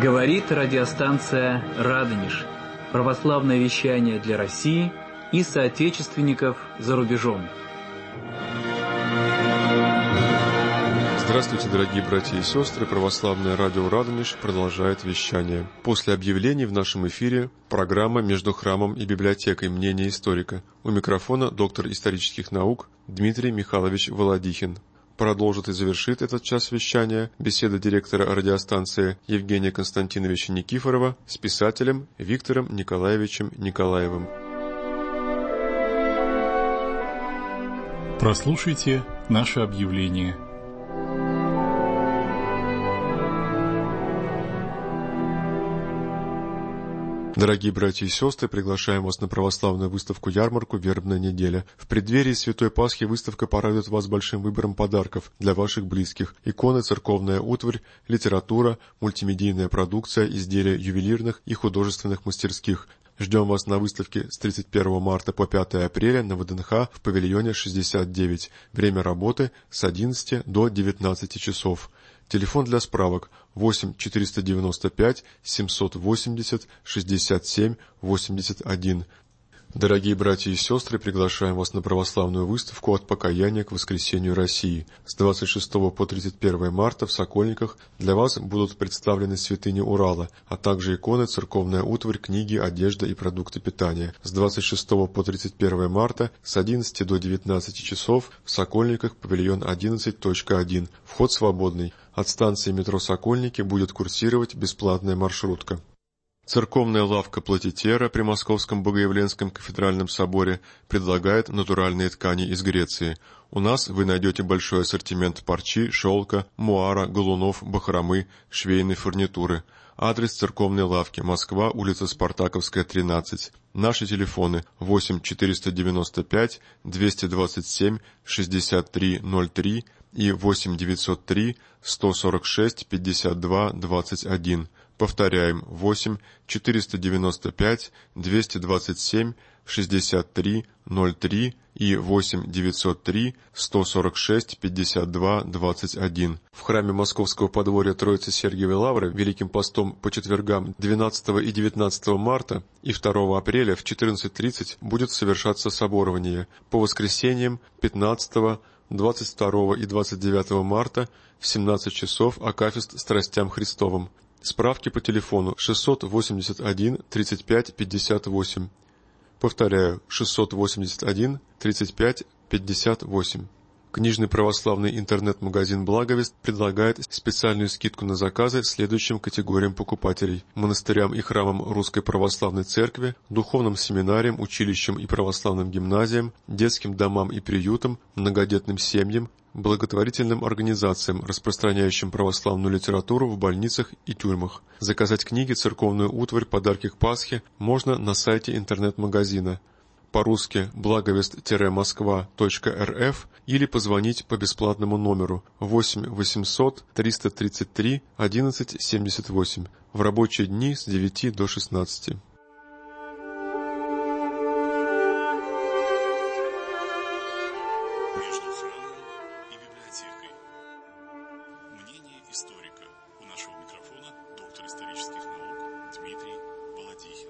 Говорит радиостанция «Радонеж». Православное вещание для России и соотечественников за рубежом. Здравствуйте, дорогие братья и сестры! Православное радио «Радонеж» продолжает вещание. После объявлений в нашем эфире программа «Между храмом и библиотекой. Мнение историка». У микрофона доктор исторических наук Дмитрий Михайлович Володихин. Продолжит и завершит этот час вещания беседа директора радиостанции Евгения Константиновича Никифорова с писателем Виктором Николаевичем Николаевым. Прослушайте наше объявление. Дорогие братья и сестры, приглашаем вас на православную выставку-ярмарку «Вербная неделя». В преддверии Святой Пасхи выставка порадует вас большим выбором подарков для ваших близких. Иконы, церковная утварь, литература, мультимедийная продукция, изделия ювелирных и художественных мастерских. Ждем вас на выставке с 31 марта по 5 апреля на ВДНХ в павильоне 69. Время работы с 11 до 19 часов. Телефон для справок 8 495 780 67 81. Дорогие братья и сестры, приглашаем вас на православную выставку «От покаяния к воскресению России». С 26 по 31 марта в Сокольниках для вас будут представлены святыни Урала, а также иконы, церковная утварь, книги, одежда и продукты питания. С 26 по 31 марта с 11 до 19 часов в Сокольниках павильон 11.1. Вход свободный. От станции метро «Сокольники» будет курсировать бесплатная маршрутка. Церковная лавка Платитера при Московском Богоявленском кафедральном соборе предлагает натуральные ткани из Греции. У нас вы найдете большой ассортимент парчи, шелка, муара, галунов, бахромы, швейной фурнитуры. Адрес церковной лавки: Москва, улица Спартаковская, 13. Наши телефоны 8 495 227 63 03 и 8 903 146 52 21. Повторяем, 8 495 227 63 03 и 8 903 146 52 21. В храме Московского подворья Троицы Сергиевой Лавры Великим постом по четвергам 12 и 19 марта и 2 апреля в 14:30 будет совершаться соборование. По воскресеньям 15, 22 и 29 марта в 17 часов акафист страстям Христовым. Справки по телефону 681 35 58. Повторяю, 681 35 58. Книжный православный интернет-магазин «Благовест» предлагает специальную скидку на заказы следующим категориям покупателей: монастырям и храмам Русской Православной Церкви, духовным семинариям, училищам и православным гимназиям, детским домам и приютам, многодетным семьям, благотворительным организациям, распространяющим православную литературу в больницах и тюрьмах. Заказать книги, церковную утварь, подарки к Пасхе можно на сайте интернет-магазина. По-русски благовест-москва.рф или позвонить по бесплатному номеру 8 800 333 11 78 в рабочие дни с 9 до 16. Между храмом и библиотекой. Мнение историка. У нашего микрофона доктор исторических наук Дмитрий Володихин.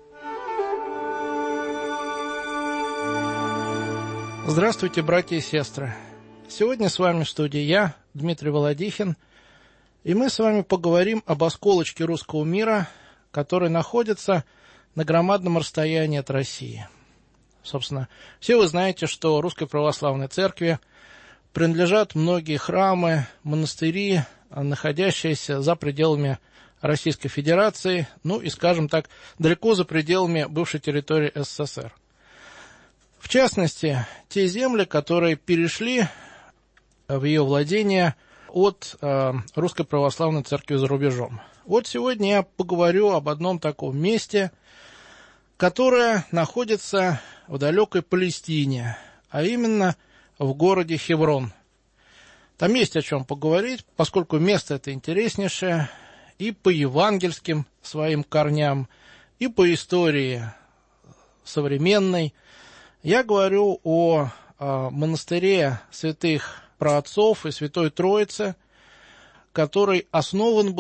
Здравствуйте, братья и сестры! Сегодня с вами в студии я, Дмитрий Володихин, и мы с вами поговорим об осколочке русского мира, который находится на громадном расстоянии от России. Собственно, все вы знаете, что Русской Православной Церкви принадлежат многие храмы, монастыри, находящиеся за пределами Российской Федерации, ну и, скажем так, далеко за пределами бывшей территории СССР. В частности, те земли, которые перешли в ее владение от Русской Православной Церкви за рубежом. Вот сегодня я поговорю об одном таком месте, которое находится в далекой Палестине, а именно в городе Хеврон. Там есть о чем поговорить, поскольку место это интереснейшее и по евангельским своим корням, и по истории современной. Я говорю о монастыре святых праотцов и Святой Троицы, который основан был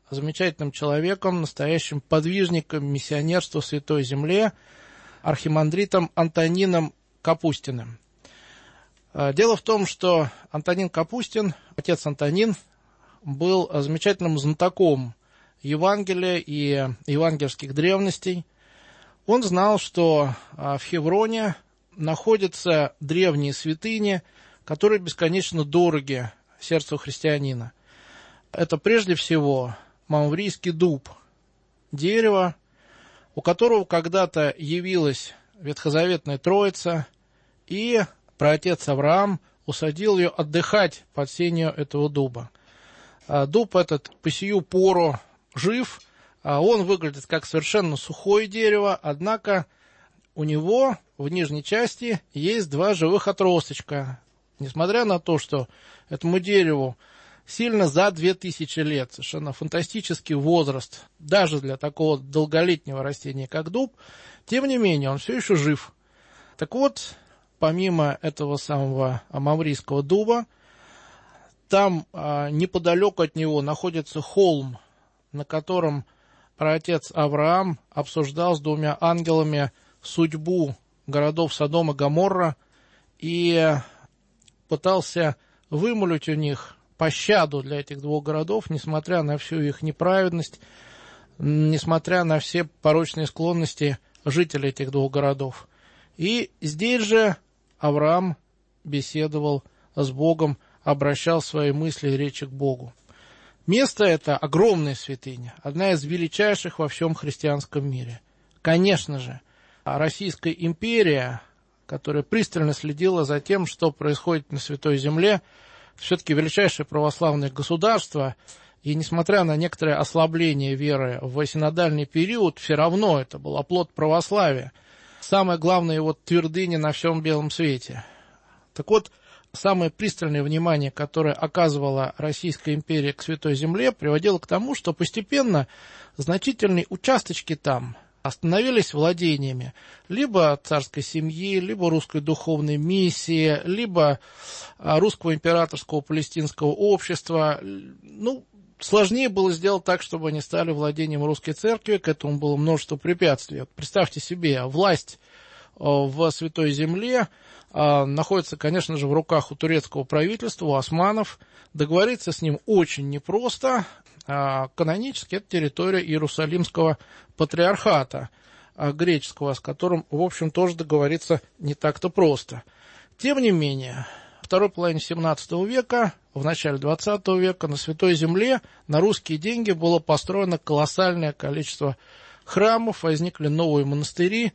замечательным человеком, настоящим подвижником миссионерства в Святой Земле, архимандритом Антонином Капустиным. Дело в том, что Антонин Капустин, отец Антонин, был замечательным знатоком Евангелия и евангельских древностей. Он знал, что в Хевроне находятся древние святыни, которые бесконечно дороги сердцу христианина. Это прежде всего Мамврийский дуб, дерево, у которого когда-то явилась ветхозаветная Троица, и праотец Авраам усадил ее отдыхать под сенью этого дуба. Дуб этот по сию пору жив, он выглядит как совершенно сухое дерево, однако у него в нижней части есть два живых отросточка. Несмотря на то, что этому дереву сильно за 2000 лет, совершенно фантастический возраст, даже для такого долголетнего растения, как дуб, тем не менее он все еще жив. Так вот, помимо этого самого мамврийского дуба, там неподалеку от него находится холм, на котором праотец Авраам обсуждал с двумя ангелами судьбу городов Содом и Гоморра и пытался вымолить у них пощаду для этих двух городов, несмотря на всю их неправедность, несмотря на все порочные склонности жителей этих двух городов. И здесь же Авраам беседовал с Богом, обращал свои мысли и речи к Богу. Место это огромная святыня, одна из величайших во всем христианском мире. Конечно же, Российская империя, которая пристально следила за тем, что происходит на Святой Земле, все-таки величайшее православное государство, и несмотря на некоторое ослабление веры в синодальный период, все равно это был оплот православия, самая главная его твердыня на всем белом свете. Так вот, самое пристальное внимание, которое оказывала Российская империя к Святой Земле, приводило к тому, что постепенно значительные участочки там становились владениями либо царской семьи, либо русской духовной миссии, либо русского императорского палестинского общества. Сложнее было сделать так, чтобы они стали владением русской церкви, к этому было множество препятствий. Представьте себе, власть в Святой Земле находится, конечно же, в руках у турецкого правительства, у османов. Договориться с ним очень непросто. Канонически это территория Иерусалимского патриархата греческого, с которым, в общем, тоже договориться не так-то просто. Тем не менее, во второй половине XVII века, в начале XX века на Святой Земле на русские деньги было построено колоссальное количество храмов, возникли новые монастыри,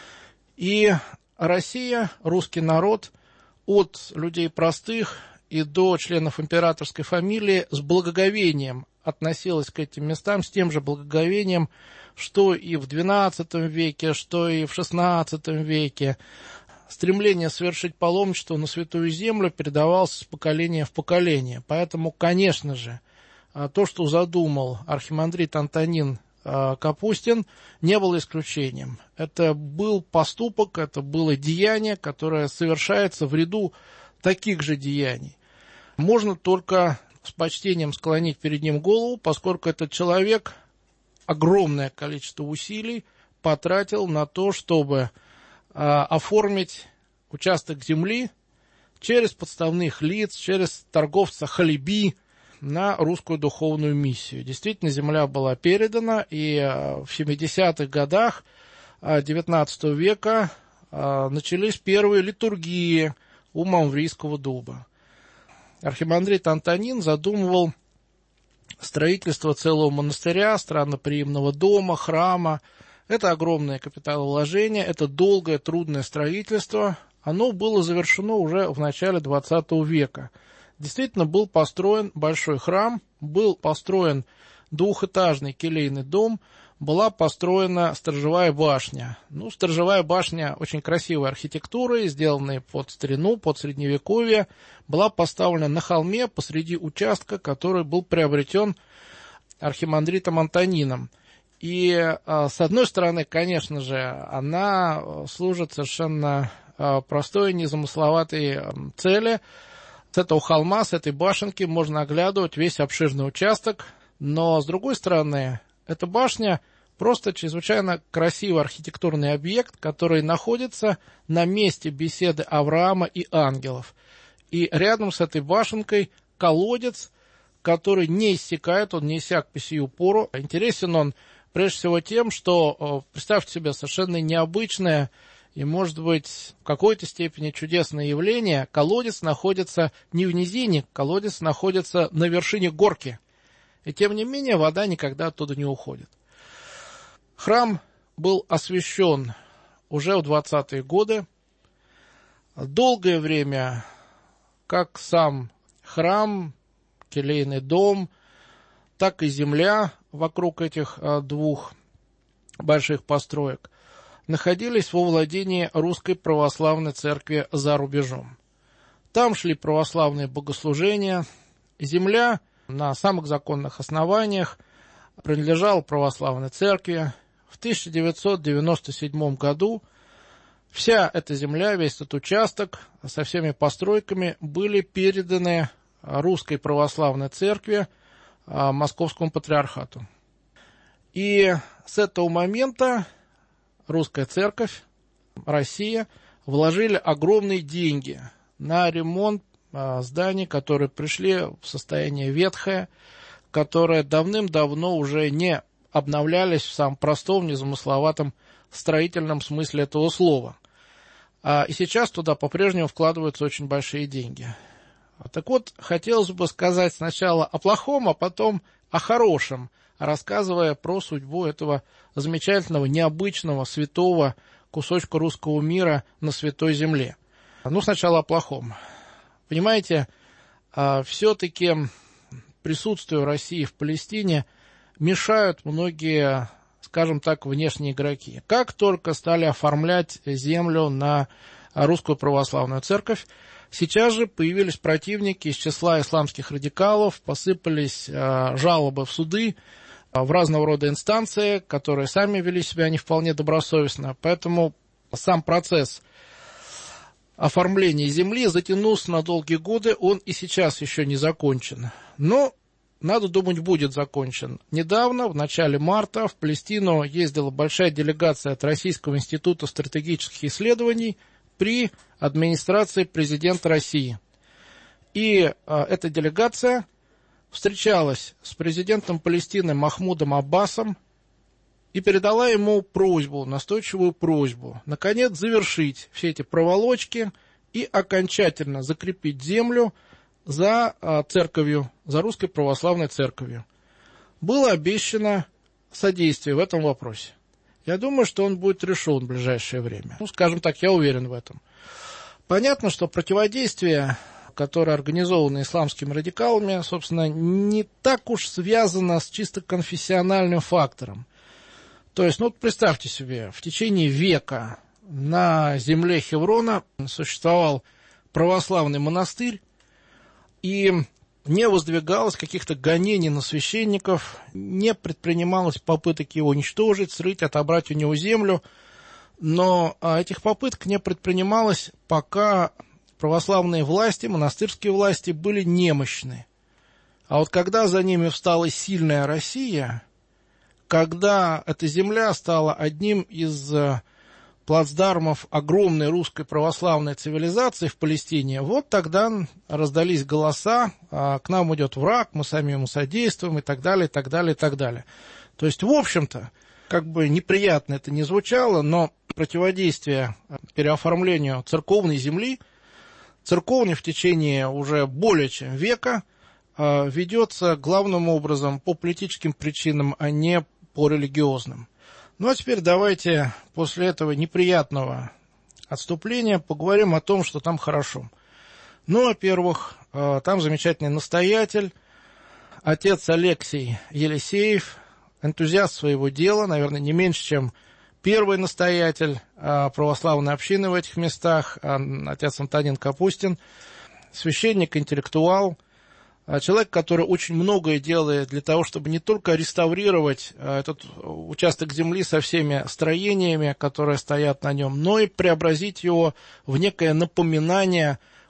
и Россия, русский народ, от людей простых и до членов императорской фамилии с благоговением относилась к этим местам, с тем же благоговением, что и в XII веке, что и в XVI веке. Стремление совершить паломничество на Святую Землю передавалось с поколения в поколение. Поэтому, конечно же, то, что задумал архимандрит Антонин Капустин, не было исключением. Это был поступок, это было деяние, которое совершается в ряду таких же деяний. Можно только с почтением склонить перед ним голову, поскольку этот человек огромное количество усилий потратил на то, чтобы оформить участок земли через подставных лиц, через торговца Халиби на русскую духовную миссию. Действительно, земля была передана, и в 70-х годах XIX века начались первые литургии у Мамврийского дуба. Архимандрит Антонин задумывал строительство целого монастыря, странноприимного дома, храма. Это огромное капиталовложение, это долгое, трудное строительство. Оно было завершено уже в начале XX века. Действительно, был построен большой храм, был построен двухэтажный келейный дом, была построена сторожевая башня. Сторожевая башня очень красивой архитектурой, сделанной под старину, под средневековье, была поставлена на холме посреди участка, который был приобретен архимандритом Антонином. И, с одной стороны, конечно же, она служит совершенно простой, незамысловатой цели. С этого холма, с этой башенки можно оглядывать весь обширный участок. Но, с другой стороны, эта башня просто чрезвычайно красивый архитектурный объект, который находится на месте беседы Авраама и ангелов. И рядом с этой башенкой колодец, который не иссякает, он не иссяк по сию пору. Интересен он прежде всего тем, что, представьте себе, совершенно необычное и, может быть, в какой-то степени чудесное явление. Колодец находится не в низине, колодец находится на вершине горки. И тем не менее вода никогда оттуда не уходит. Храм был освящен уже в 20-е годы. Долгое время как сам храм, келейный дом, так и земля вокруг этих двух больших построек находились во владении Русской Православной Церкви за рубежом. Там шли православные богослужения. Земля на самых законных основаниях принадлежала Православной Церкви. В 1997 году вся эта земля, весь этот участок со всеми постройками были переданы Русской Православной Церкви, Московскому Патриархату. И с этого момента Русская Церковь, Россия вложили огромные деньги на ремонт зданий, которые пришли в состояние ветхое, которые давным-давно уже не обновлялись в самом простом, незамысловатом строительном смысле этого слова. И сейчас туда по-прежнему вкладываются очень большие деньги. Так вот, хотелось бы сказать сначала о плохом, а потом о хорошем, рассказывая про судьбу этого замечательного, необычного, святого кусочка русского мира на Святой Земле. Сначала о плохом. Понимаете, все-таки присутствию России в Палестине мешают многие, скажем так, внешние игроки. Как только стали оформлять землю на Русскую Православную Церковь, сейчас же появились противники из числа исламских радикалов, посыпались жалобы в суды, в разного рода инстанции, которые сами вели себя не вполне добросовестно. Поэтому сам процесс оформления земли затянулся на долгие годы, он и сейчас еще не закончен. Но, надо думать, будет закончен. Недавно, в начале марта, в Палестину ездила большая делегация от Российского института стратегических исследований при администрации президента России. И эта делегация встречалась с президентом Палестины Махмудом Аббасом и передала ему просьбу, настойчивую просьбу, наконец завершить все эти проволочки и окончательно закрепить землю за церковью, за Русской Православной Церковью. Было обещано содействие в этом вопросе. Я думаю, что он будет решен в ближайшее время. Скажем так, я уверен в этом. Понятно, что противодействие, которое организовано исламскими радикалами, собственно, не так уж связано с чисто конфессиональным фактором. То есть, представьте себе, в течение века на земле Хеврона существовал православный монастырь, и не воздвигалось каких-то гонений на священников, не предпринималось попыток его уничтожить, срыть, отобрать у него землю, но этих попыток не предпринималось, пока православные власти, монастырские власти были немощны. А вот когда за ними встала сильная Россия, когда эта земля стала одним из плацдармов огромной русской православной цивилизации в Палестине, вот тогда раздались голоса, к нам идет враг, мы сами ему содействуем и так далее, и так далее, и так далее. То есть, в общем-то, как бы неприятно это ни звучало, но противодействие переоформлению церковной земли, церковни в течение уже более чем века ведется главным образом по политическим причинам, а не по религиозным. А теперь давайте после этого неприятного отступления поговорим о том, что там хорошо. Во-первых, там замечательный настоятель, отец Алексий Елисеев, энтузиаст своего дела, наверное, не меньше, чем первый настоятель православной общины в этих местах, отец Антонин Капустин, священник, интеллектуал, человек, который очень многое делает для того, чтобы не только реставрировать этот участок земли со всеми строениями, которые стоят на нем, но и преобразить его в некое напоминание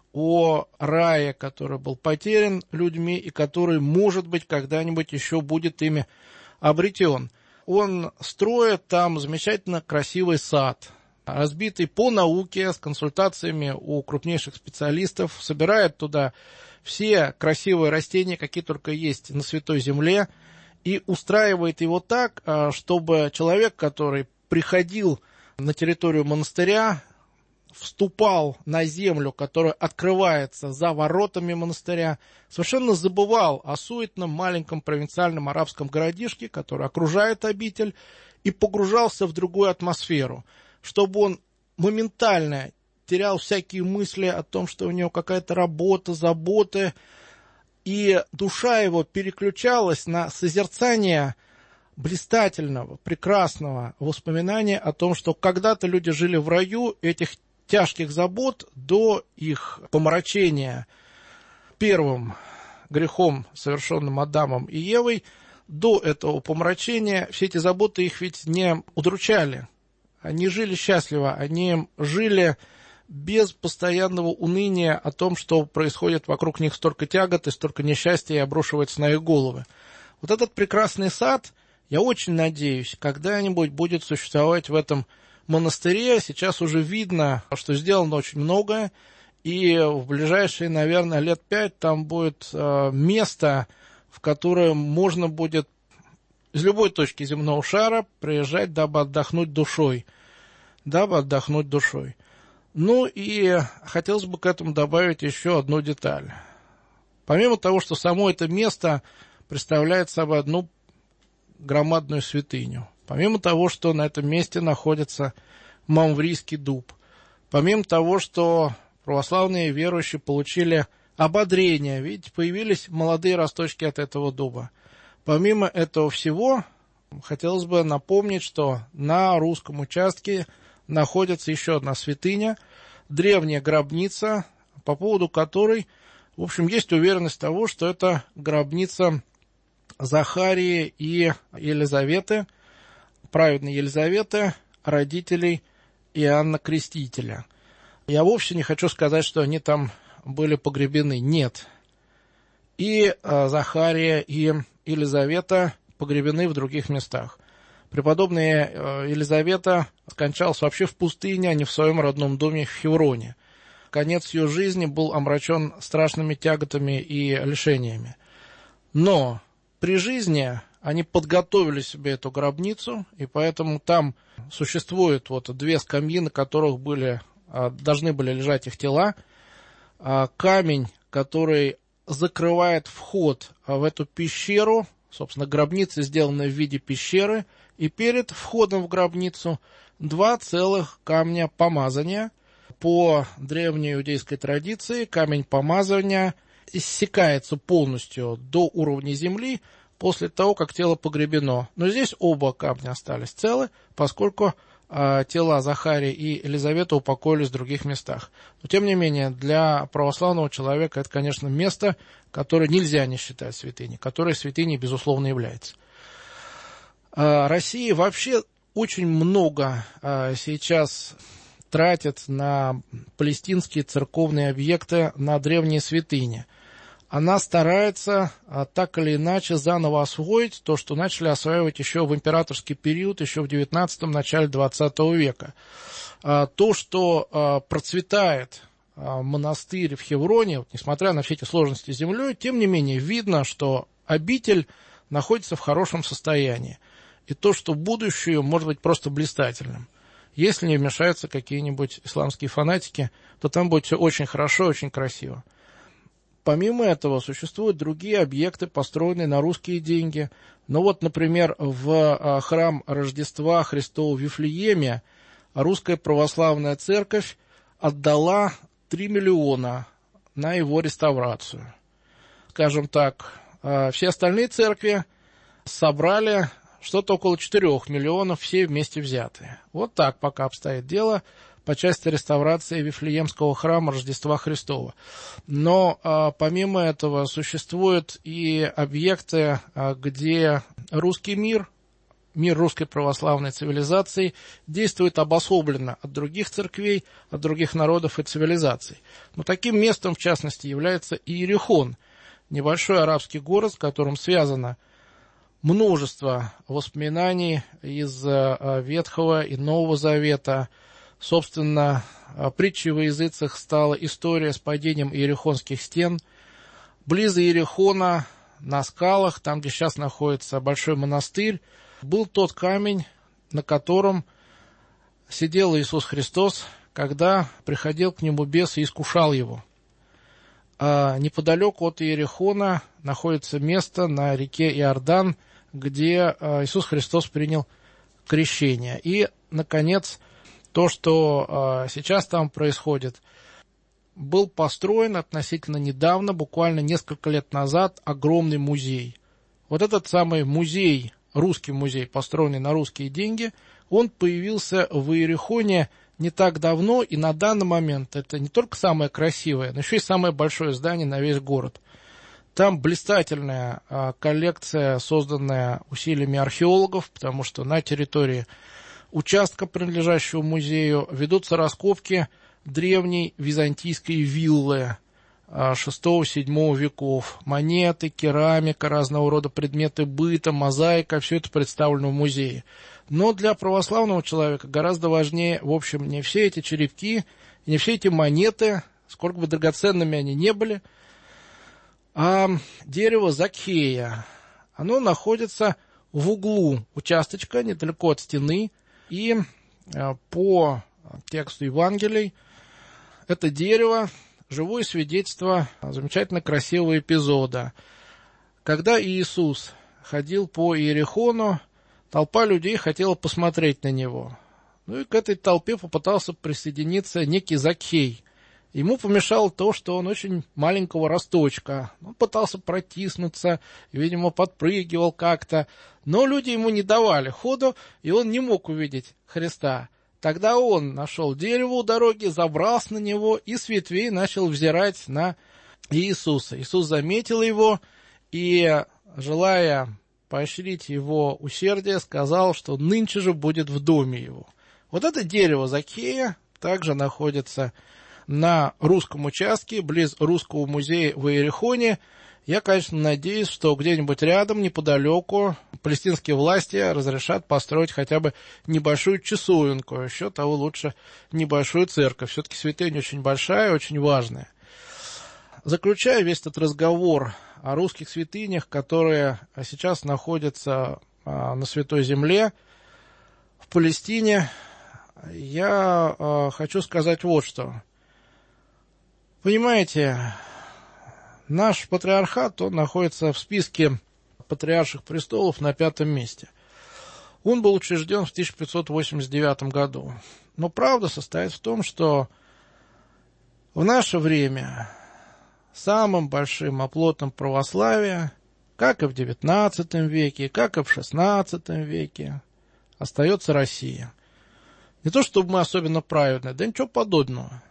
о рае, который был потерян людьми и который, может быть, когда-нибудь еще будет ими обретен. Он строит там замечательно красивый сад, разбитый по науке, с консультациями у крупнейших специалистов, собирает туда все красивые растения, какие только есть на Святой Земле, и устраивает его так, чтобы человек, который приходил на территорию монастыря, вступал на землю, которая открывается за воротами монастыря, совершенно забывал о суетном маленьком провинциальном арабском городишке, который окружает обитель, и погружался в другую атмосферу, чтобы он моментально терял всякие мысли о том, что у него какая-то работа, заботы, и душа его переключалась на созерцание блистательного, прекрасного воспоминания о том, что когда-то люди жили в раю, этих тяжких забот до их помрачения первым грехом, совершенным Адамом и Евой, до этого помрачения все эти заботы их ведь не удручали. Они жили счастливо, они жили без постоянного уныния о том, что происходит вокруг них столько тягот и столько несчастья и обрушивается на их головы. Вот этот прекрасный сад, я очень надеюсь, когда-нибудь будет существовать в этом монастыре. Сейчас уже видно, что сделано очень многое, и в ближайшие, наверное, лет 5 там будет место, в которое можно будет из любой точки земного шара приезжать, дабы отдохнуть душой. Ну и хотелось бы к этому добавить еще одну деталь. Помимо того, что само это место представляет собой одну громадную святыню, помимо того, что на этом месте находится Мамврийский дуб, помимо того, что православные верующие получили ободрение, видите, появились молодые росточки от этого дуба. Помимо этого всего, хотелось бы напомнить, что на русском участке находится еще одна святыня, древняя гробница, по поводу которой, в общем, есть уверенность того, что это гробница Захарии и Елизаветы, праведной Елизаветы, родителей Иоанна Крестителя. Я вовсе не хочу сказать, что они там были погребены. Нет. И Захария, и Елизавета погребены в других местах. Преподобная Елизавета скончалась вообще в пустыне, а не в своем родном доме в Хевроне. Конец ее жизни был омрачен страшными тяготами и лишениями. Но при жизни они подготовили себе эту гробницу, и поэтому там существуют вот две скамьи, на которых должны были лежать их тела. Камень, который закрывает вход в эту пещеру, собственно, гробница сделана в виде пещеры, и перед входом в гробницу два целых камня помазания. По древней иудейской традиции камень помазания иссякается полностью до уровня земли после того, как тело погребено. Но здесь оба камня остались целы, поскольку тела Захарии и Елизаветы упокоились в других местах. Но, тем не менее, для православного человека это, конечно, место, которое нельзя не считать святыней, которое святыней, безусловно, является. Россия вообще очень много сейчас тратит на палестинские церковные объекты, на древние святыни. Она старается так или иначе заново освоить то, что начали осваивать еще в императорский период, еще в 19-м, начале 20 века. То, что процветает монастырь в Хевроне, несмотря на все эти сложности с землей, тем не менее видно, что обитель находится в хорошем состоянии. И то, что будущее может быть просто блистательным. Если не вмешаются какие-нибудь исламские фанатики, то там будет все очень хорошо, очень красиво. Помимо этого, существуют другие объекты, построенные на русские деньги. Ну вот, например, в храм Рождества Христова в Вифлееме русская православная церковь отдала 3 миллиона на его реставрацию. Скажем так, все остальные церкви собрали что-то около 4 миллионов, все вместе взятые. Вот так пока обстоит дело по части реставрации Вифлеемского храма Рождества Христова. Но помимо этого существуют и объекты, где русский мир мир русской православной цивилизации действует обособленно от других церквей, от других народов и цивилизаций. Но таким местом, в частности, является Иерихон, небольшой арабский город, с которым связано множество воспоминаний из Ветхого и Нового Завета. Собственно, притчей во языцах стала история с падением иерихонских стен. Близ Иерихона, на скалах, там, где сейчас находится большой монастырь, был тот камень, на котором сидел Иисус Христос, когда приходил к нему бес и искушал его. А неподалеку от Иерихона находится место на реке Иордан, где Иисус Христос принял крещение. И, наконец, то, что сейчас там происходит, был построен относительно недавно, буквально несколько лет назад, огромный музей. Вот этот самый музей, русский музей, построенный на русские деньги, он появился в Иерихоне не так давно, и на данный момент это не только самое красивое, но еще и самое большое здание на весь город. Там блистательная коллекция, созданная усилиями археологов, потому что на территории участка, принадлежащего музею, ведутся раскопки древней византийской виллы VI-VII веков. Монеты, керамика, разного рода предметы быта, мозаика, все это представлено в музее. Но для православного человека гораздо важнее, в общем, не все эти черепки, не все эти монеты, сколько бы драгоценными они ни были, а дерево Закхея. Оно находится в углу участочка, недалеко от стены, и по тексту Евангелий это дерево — живое свидетельство замечательно красивого эпизода. Когда Иисус ходил по Иерихону, толпа людей хотела посмотреть на него. Ну и к этой толпе попытался присоединиться некий Закхей. Ему помешало то, что он очень маленького росточка. Он пытался протиснуться, видимо, подпрыгивал как-то. Но люди ему не давали ходу, и он не мог увидеть Христа. Тогда он нашел дерево у дороги, забрался на него и с ветвей начал взирать на Иисуса. Иисус заметил его и, желая поощрить его усердие, сказал, что нынче же будет в доме его. Вот это дерево Закхея также находится на русском участке, близ русского музея в Иерихоне. Я, конечно, надеюсь, что где-нибудь рядом, неподалеку, палестинские власти разрешат построить хотя бы небольшую часовенку, а еще того лучше небольшую церковь. Все-таки святыня очень большая, очень важная. Заключая весь этот разговор о русских святынях, которые сейчас находятся на Святой Земле, в Палестине, я хочу сказать вот что. Понимаете, наш патриархат, он находится в списке патриарших престолов на 5-м месте. Он был учрежден в 1589 году. Но правда состоит в том, что в наше время самым большим оплотом православия, как и в XIX веке, как и в XVI веке, остается Россия. Не то чтобы мы особенно праведные, да ничего подобного.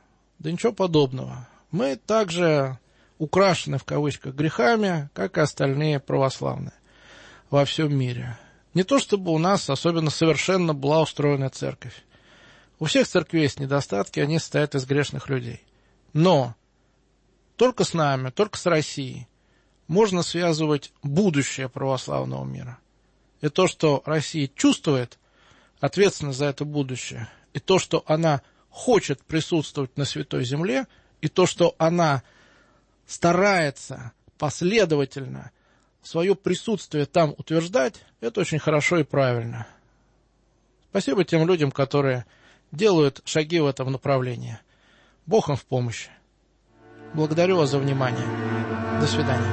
Мы также украшены, в кавычках, грехами, как и остальные православные во всем мире. Не то чтобы у нас особенно совершенно была устроена церковь. У всех церквей есть недостатки, они состоят из грешных людей. Но только с нами, только с Россией можно связывать будущее православного мира. И то, что Россия чувствует ответственность за это будущее, и то, что она хочет присутствовать на Святой Земле, и то, что она старается последовательно свое присутствие там утверждать, это очень хорошо и правильно. Спасибо тем людям, которые делают шаги в этом направлении. Бог им в помощь. Благодарю вас за внимание. До свидания.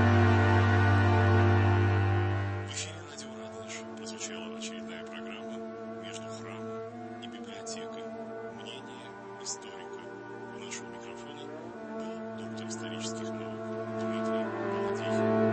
В эфире радио Радонеж прозвучала очередная программа «Между храмом и библиотекой. Мнение историка». У нашего микрофона был доктор исторических наук Дмитрий Баладихин.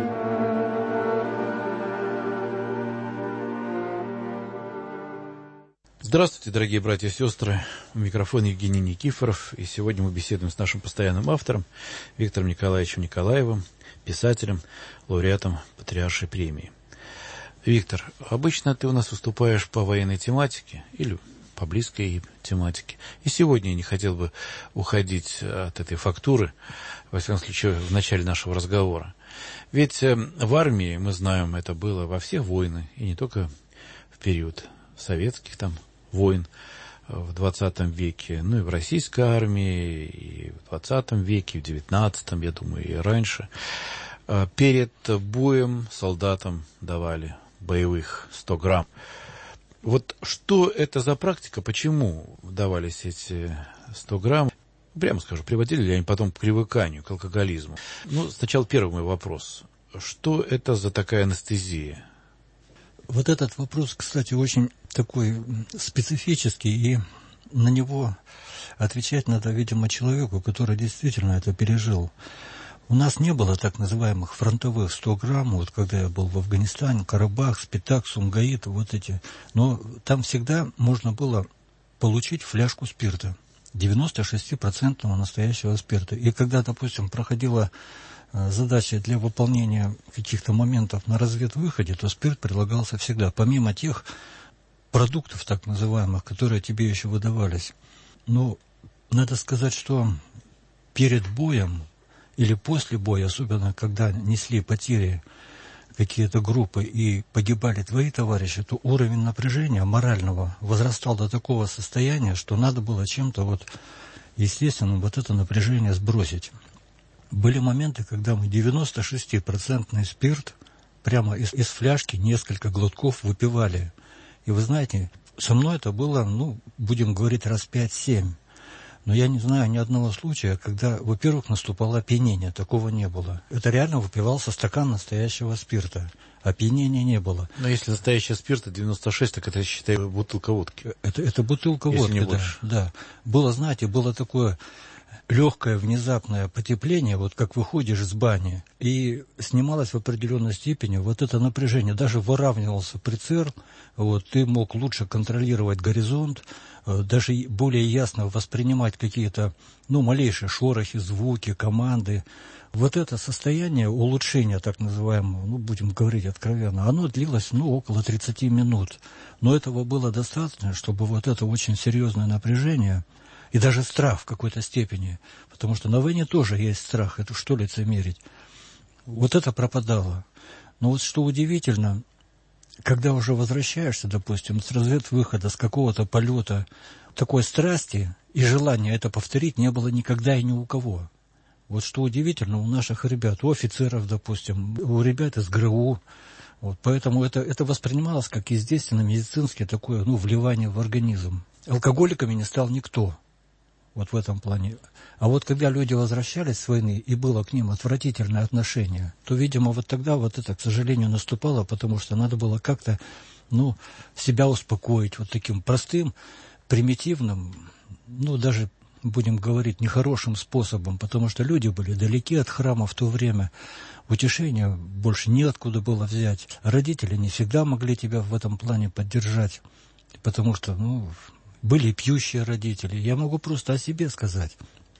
Здравствуйте, дорогие братья и сестры. У микрофона Евгений Никифоров. И сегодня мы беседуем с нашим постоянным автором Виктором Николаевичем Николаевым, писателем, лауреатом Патриаршей премии. Виктор, обычно ты у нас выступаешь по военной тематике или по близкой тематике. И сегодня я не хотел бы уходить от этой фактуры, во всяком случае, в начале нашего разговора. Ведь в армии, мы знаем, это было во все войны, и не только в период советских там войн в 20 веке, но и в российской армии, и в 20 веке, и в 19, я думаю, и раньше. Перед боем солдатам давали боевых 100 грамм. Вот что это за практика, почему давались эти 100 грамм? Прямо скажу, приводили ли они потом к привыканию, к алкоголизму? Ну, сначала первый мой вопрос. Что это за такая анестезия? Вот этот вопрос, кстати, очень такой специфический, и на него отвечать надо, видимо, человеку, который действительно это пережил. У нас не было так называемых фронтовых 100 грамм, вот когда я был в Афганистане, Карабах, Спитак, Сумгаит, вот эти. Но там всегда можно было получить фляжку спирта, 96% настоящего спирта. И когда, допустим, проходила задача для выполнения каких-то моментов на разведвыходе, то спирт предлагался всегда, помимо тех продуктов, так называемых, которые тебе еще выдавались. Но надо сказать, что перед боем или после боя, особенно когда несли потери какие-то группы и погибали твои товарищи, то уровень напряжения морального возрастал до такого состояния, что надо было чем-то вот, естественно, вот это напряжение сбросить. Были моменты, когда мы 96% спирт прямо из фляжки несколько глотков выпивали. И вы знаете, со мной это было, будем говорить, раз 5-7. Но я не знаю ни одного случая, когда, во-первых, наступало опьянение. Такого не было. Это реально выпивался стакан настоящего спирта. Опьянения не было. Но если настоящий спирт, 96, так это, считай, бутылка водки. Это бутылка если водки, не больше. Да. Было, знаете, было такое легкое внезапное потепление, вот как выходишь из бани, и снималось в определенной степени вот это напряжение. Даже выравнивался прицел, вот, ты мог лучше контролировать горизонт, даже более ясно воспринимать какие-то, малейшие шорохи, звуки, команды. Вот это состояние улучшения, так называемого, будем говорить откровенно, оно длилось, около 30 минут. Но этого было достаточно, чтобы вот это очень серьезное напряжение и даже страх в какой-то степени, потому что на войне тоже есть страх, это что лицемерить. Вот это пропадало. Но вот что удивительно, когда уже возвращаешься, допустим, с разведвыхода, с какого-то полета, такой страсти и желания это повторить не было никогда и ни у кого. Вот что удивительно, у наших ребят, у офицеров, допустим, у ребят из ГРУ, вот, поэтому это воспринималось как естественно медицинское такое, вливание в организм. Алкоголиками не стал никто. Вот в этом плане. А вот когда люди возвращались с войны, и было к ним отвратительное отношение, то, видимо, вот тогда вот это, к сожалению, наступало, потому что надо было как-то, себя успокоить вот таким простым, примитивным, даже, будем говорить, нехорошим способом, потому что люди были далеки от храма в то время, утешения больше неоткуда было взять. Родители не всегда могли тебя в этом плане поддержать, потому что, были пьющие родители. Я могу просто о себе сказать.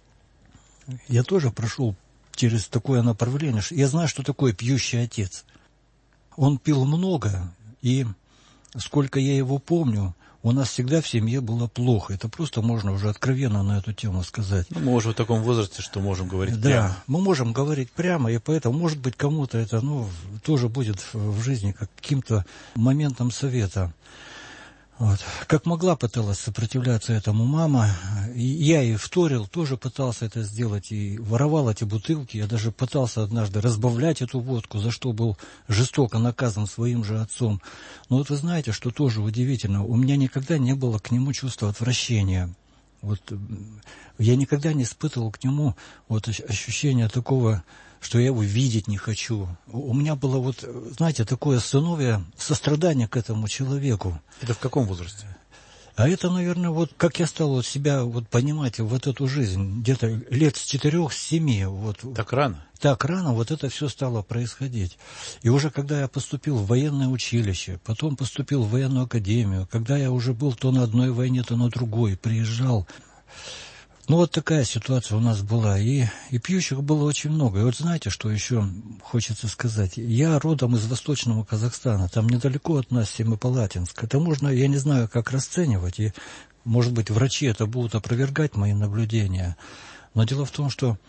Я тоже прошел через такое направление. Я знаю, что такое пьющий отец. Он пил много, и сколько я его помню, у нас всегда в семье было плохо. Это просто можно уже откровенно на эту тему сказать. Мы уже в таком возрасте, что можем говорить прямо. Да, мы можем говорить прямо, и поэтому, может быть, кому-то это тоже будет в жизни каким-то моментом совета. Вот. Как могла, пыталась сопротивляться этому мама. И я ей вторил, тоже пытался это сделать. И воровал эти бутылки. Я даже пытался однажды разбавлять эту водку, за что был жестоко наказан своим же отцом. Но вот вы знаете, что тоже удивительно. У меня никогда не было к нему чувства отвращения. Вот я никогда не испытывал к нему ощущения такого, что я его видеть не хочу. У меня было знаете, такое сыновье сострадание к этому человеку. Это в каком возрасте? А это, наверное, как я стал себя понимать эту жизнь, где-то лет с 4-7. Так рано? Так рано это все стало происходить. И уже когда я поступил в военное училище, потом поступил в военную академию, когда я уже был то на одной войне, то на другой, приезжал, Ну, вот такая ситуация у нас была. И пьющих было очень много. И вот знаете, что еще хочется сказать? Я родом из Восточного Казахстана. Там недалеко от нас Семипалатинск. Это можно, я не знаю, как расценивать. И, может быть, врачи это будут опровергать мои наблюдения. Но дело в том, что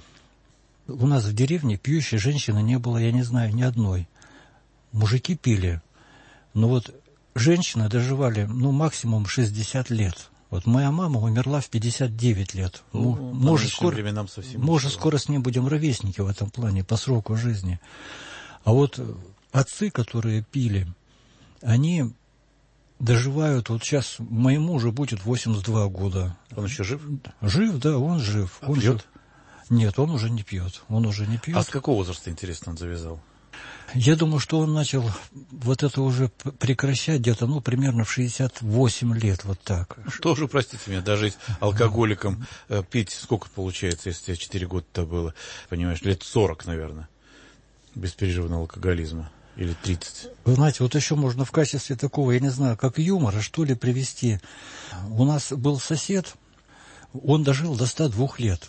у нас в деревне пьющей женщины не было, я не знаю, ни одной. Мужики пили. Но вот женщины доживали, максимум 60 лет. Вот моя мама умерла в 59 лет. Мы же скоро с ней будем ровесники в этом плане, по сроку жизни. А вот отцы, которые пили, они доживают, вот сейчас моему уже будет 82 года. Он еще жив? Жив, да, он жив. Он пьет? Нет, он уже не пьет. А с какого возраста, интересно, он завязал? Я думаю, что он начал вот это уже прекращать где-то, примерно в 68 лет, вот так. Тоже, простите меня, даже алкоголиком пить, сколько получается, если тебе 4 года-то было, понимаешь, лет 40, наверное, бесперерывного алкоголизма, или 30. Вы знаете, вот еще можно в качестве такого, я не знаю, как юмора, что ли, привести. У нас был сосед, он дожил до 102 лет.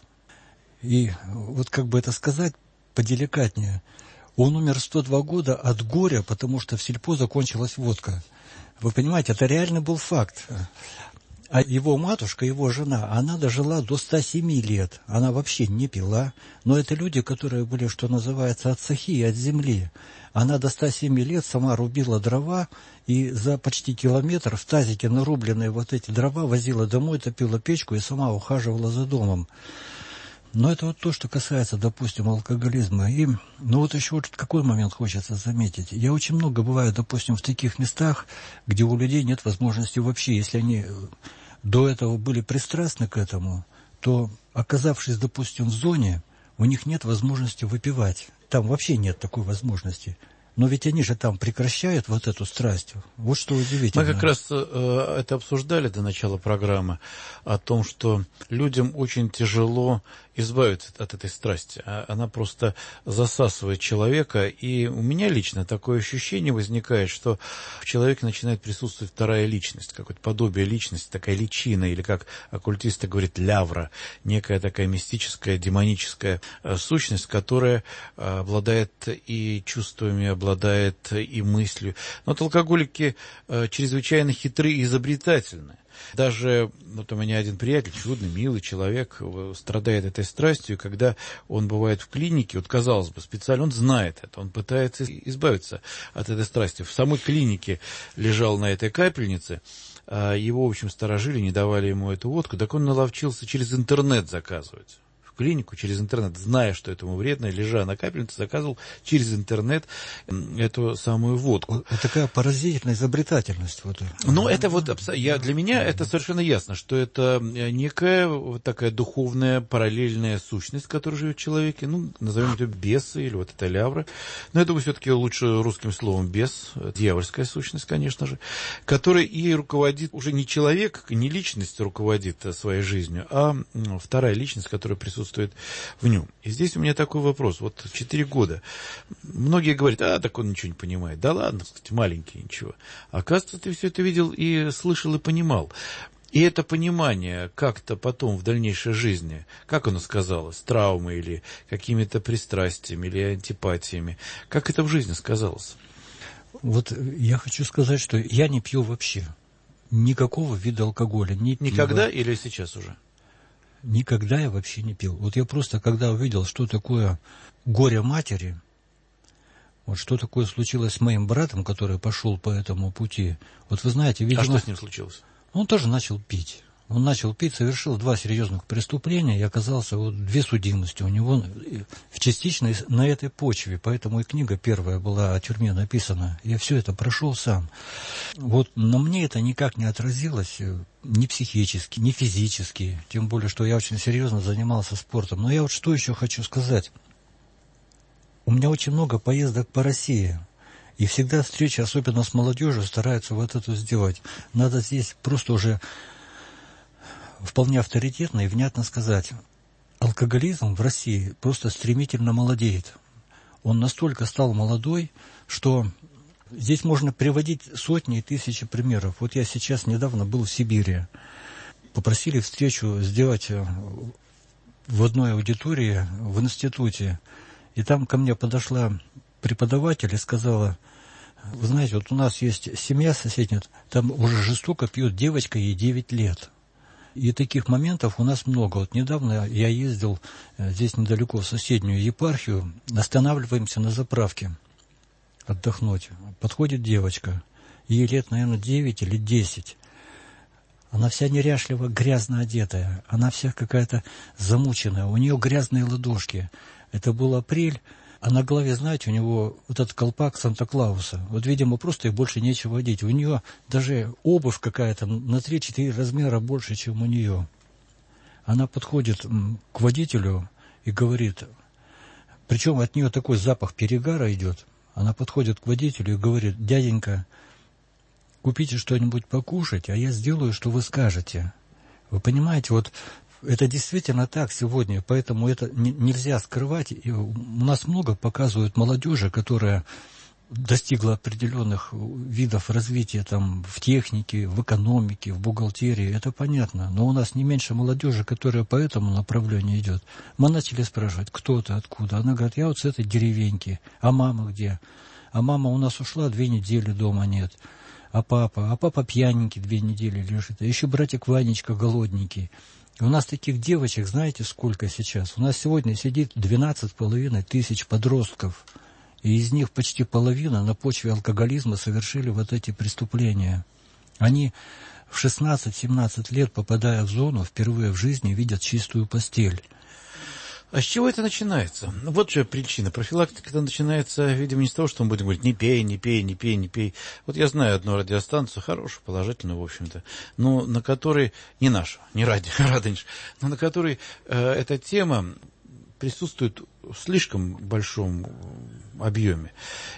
И вот как бы это сказать поделикатнее, он умер 102 года от горя, потому что в сельпо закончилась водка. Вы понимаете, это реально был факт. А его матушка, его жена, она дожила до 107 лет. Она вообще не пила. Но это люди, которые были, что называется, от сахи, от земли. Она до 107 лет сама рубила дрова и за почти километр в тазике нарубленные вот эти дрова возила домой, топила печку и сама ухаживала за домом. Но это вот то, что касается, допустим, алкоголизма. И, вот еще вот какой момент хочется заметить. Я очень много бываю, допустим, в таких местах, где у людей нет возможности вообще, если они до этого были пристрастны к этому, то, оказавшись, допустим, в зоне, у них нет возможности выпивать. Там вообще нет такой возможности. Но ведь они же там прекращают вот эту страсть. Вот что удивительно. Мы как раз это обсуждали до начала программы, о том, что людям очень тяжело избавиться от этой страсти. Она просто засасывает человека. И у меня лично такое ощущение возникает, что в человеке начинает присутствовать вторая личность, какое-то подобие личности, такая личина, или, как оккультисты говорят, лявра, некая такая мистическая, демоническая сущность, которая обладает и чувствами, обладает и мыслью. Но вот алкоголики чрезвычайно хитрые и изобретательны. Даже у меня один приятель, чудный, милый человек, страдает этой страстью, и когда он бывает в клинике, вот казалось бы, специально он знает это, он пытается избавиться от этой страсти. В самой клинике лежал на этой капельнице, его, в общем, сторожили, не давали ему эту водку, так он наловчился через интернет заказывать. Клинику через интернет, зная, что этому вредно, лежа на капельнице, заказывал через интернет эту самую водку. Это такая поразительная изобретательность. Но это для меня это совершенно ясно, что это некая вот такая духовная параллельная сущность, которая живет в человеке, назовем это бесы или вот это лявры. Но это все-таки лучше русским словом бес, дьявольская сущность, конечно же, которая и руководит, уже не человек, не личность руководит своей жизнью, а вторая личность, которая присутствует в нем. И здесь у меня такой вопрос. Вот 4 года. Многие говорят, так он ничего не понимает. Да ладно, кстати, маленький, ничего. Оказывается, ты все это видел и слышал, и понимал. И это понимание как-то потом в дальнейшей жизни, как оно сказалось, травмой или какими-то пристрастиями или антипатиями, как это в жизни сказалось? Вот я хочу сказать, что я не пью вообще. Никакого вида алкоголя. Никогда или сейчас уже? Никогда я вообще не пил. Вот я просто, когда увидел, что такое горе матери, вот что такое случилось с моим братом, который пошел по этому пути. Вот вы знаете, видимо... А что с ним случилось? Он тоже начал пить. Он начал пить, совершил 2 серьезных преступления и оказался 2 судимости у него частично на этой почве. Поэтому и книга первая была о тюрьме написана. Я все это прошел сам. Вот на мне это никак не отразилось ни психически, ни физически. Тем более, что я очень серьезно занимался спортом. Но я вот что еще хочу сказать. У меня очень много поездок по России. И всегда встречи, особенно с молодежью, стараются вот это сделать. Надо здесь просто уже вполне авторитетно и внятно сказать. Алкоголизм в России просто стремительно молодеет. Он настолько стал молодой, что здесь можно приводить сотни и тысячи примеров. Вот я сейчас недавно был в Сибири. Попросили встречу сделать в одной аудитории в институте, и там ко мне подошла преподаватель и сказала: вы знаете, вот у нас есть семья соседняя, там уже жестоко пьет девочка, ей 9 лет. И таких моментов у нас много. Вот недавно я ездил здесь недалеко в соседнюю епархию, останавливаемся на заправке отдохнуть. Подходит девочка, ей лет, наверное, 9 или 10. Она вся неряшливо, грязно одетая, она вся какая-то замученная, у нее грязные ладошки. Это был апрель, а на голове, знаете, у него вот этот колпак Санта-Клауса. Вот, видимо, просто ей больше нечего одеть. У нее даже обувь какая-то на 3-4 размера больше, чем у нее. Она подходит к водителю и говорит, причем от нее такой запах перегара идет. Она подходит к водителю и говорит: дяденька, купите что-нибудь покушать, а я сделаю, что вы скажете. Вы понимаете, вот это действительно так сегодня, поэтому это нельзя скрывать. И у нас много показывают молодежи, которая достигла определенных видов развития там, в технике, в экономике, в бухгалтерии. Это понятно. Но у нас не меньше молодежи, которая по этому направлению идет. Мы начали спрашивать, кто-то, откуда. Она говорит: я вот с этой деревеньки. А мама где? А мама у нас ушла, 2 недели дома нет. А папа пьяненький 2 недели лежит. А еще братик Ванечка голодненький. И у нас таких девочек, знаете, сколько сейчас? У нас сегодня сидит 12,5 тысяч подростков. И из них почти половина на почве алкоголизма совершили вот эти преступления. Они в 16-17 лет, попадая в зону, впервые в жизни видят чистую постель. А с чего это начинается? Вот же причина. Профилактика начинается, видимо, не с того, что мы будем говорить: не пей, не пей, не пей, не пей. Вот я знаю одну радиостанцию, хорошую, положительную, в общем-то, но на которой, не наша, не Радонеж, но на которой эта тема присутствует в слишком большом объеме.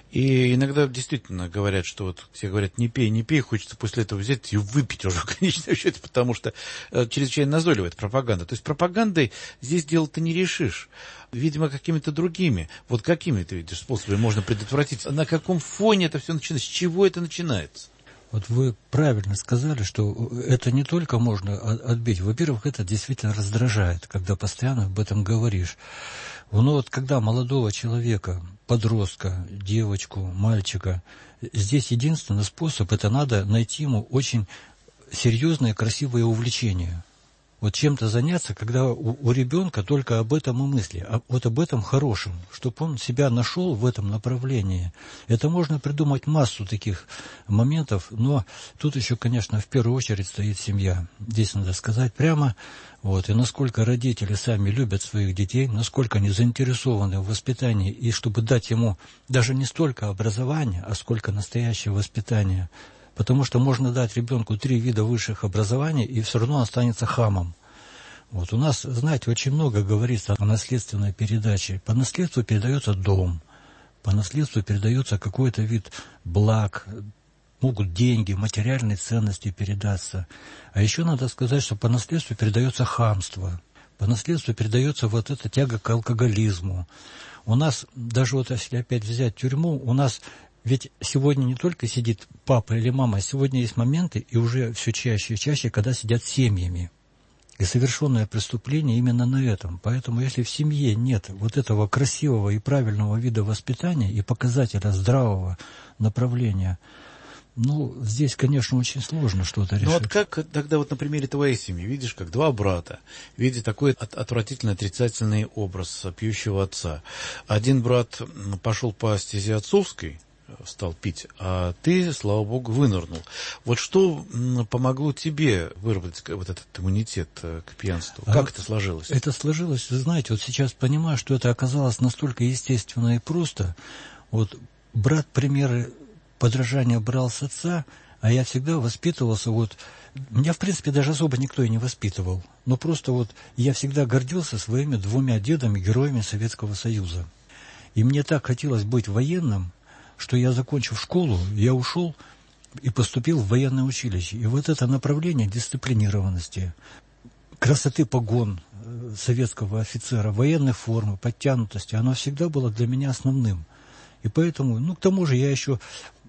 И иногда действительно говорят, что вот все говорят: не пей, хочется после этого взять и выпить уже в конечном счете, потому что чрезвычайно назойливая эта пропаганда. То есть пропагандой здесь дело-то не решишь. Видимо, какими-то другими. Вот какими, ты видишь, способами можно предотвратить? На каком фоне это все начинается? С чего это начинается? Вот вы правильно сказали, что это не только можно отбить. Во-первых, это действительно раздражает, когда постоянно об этом говоришь. Но вот когда молодого человека, подростка, девочку, мальчика, здесь единственный способ — это надо найти ему очень серьезное, красивое увлечение. Вот чем-то заняться, когда у ребенка только об этом и мысли, вот об этом хорошем, чтобы он себя нашел в этом направлении. Это можно придумать массу таких моментов, но тут еще, конечно, в первую очередь стоит семья. Здесь надо сказать прямо, вот, и насколько родители сами любят своих детей, насколько они заинтересованы в воспитании, и чтобы дать ему даже не столько образования, а сколько настоящее воспитание. Потому что можно дать ребенку 3 вида высших образований, и все равно он останется хамом. Вот у нас, знаете, очень много говорится о наследственной передаче. По наследству передается дом, по наследству передается какой-то вид благ, могут деньги, материальные ценности передаться. А еще надо сказать, что по наследству передается хамство, по наследству передается вот эта тяга к алкоголизму. У нас, даже вот если опять взять тюрьму, у нас... Ведь сегодня не только сидит папа или мама, сегодня есть моменты, и уже все чаще и чаще, когда сидят семьями. И совершенное преступление именно на этом. Поэтому если в семье нет вот этого красивого и правильного вида воспитания и показателя здравого направления, ну, здесь, конечно, очень сложно что-то решить. Ну, вот как тогда вот на примере твоей семьи, видишь, как 2 брата, видя такой отвратительно отрицательный образ пьющего отца. Один брат пошел по стезе отцовской, стал пить, а ты, слава богу, вынырнул. Вот что помогло тебе выработать вот этот иммунитет к пьянству? Как это сложилось? Это сложилось, вы знаете, вот сейчас понимаю, что это оказалось настолько естественно и просто. Вот брат примеры подражания брал с отца, а я всегда воспитывался вот... Меня, в принципе, даже особо никто и не воспитывал. Но просто вот я всегда гордился своими 2 дедами, героями Советского Союза. И мне так хотелось быть военным, что я, закончив школу, я ушел и поступил в военное училище. И вот это направление дисциплинированности, красоты погон советского офицера, военной формы, подтянутости, оно всегда было для меня основным. И поэтому, ну, к тому же я еще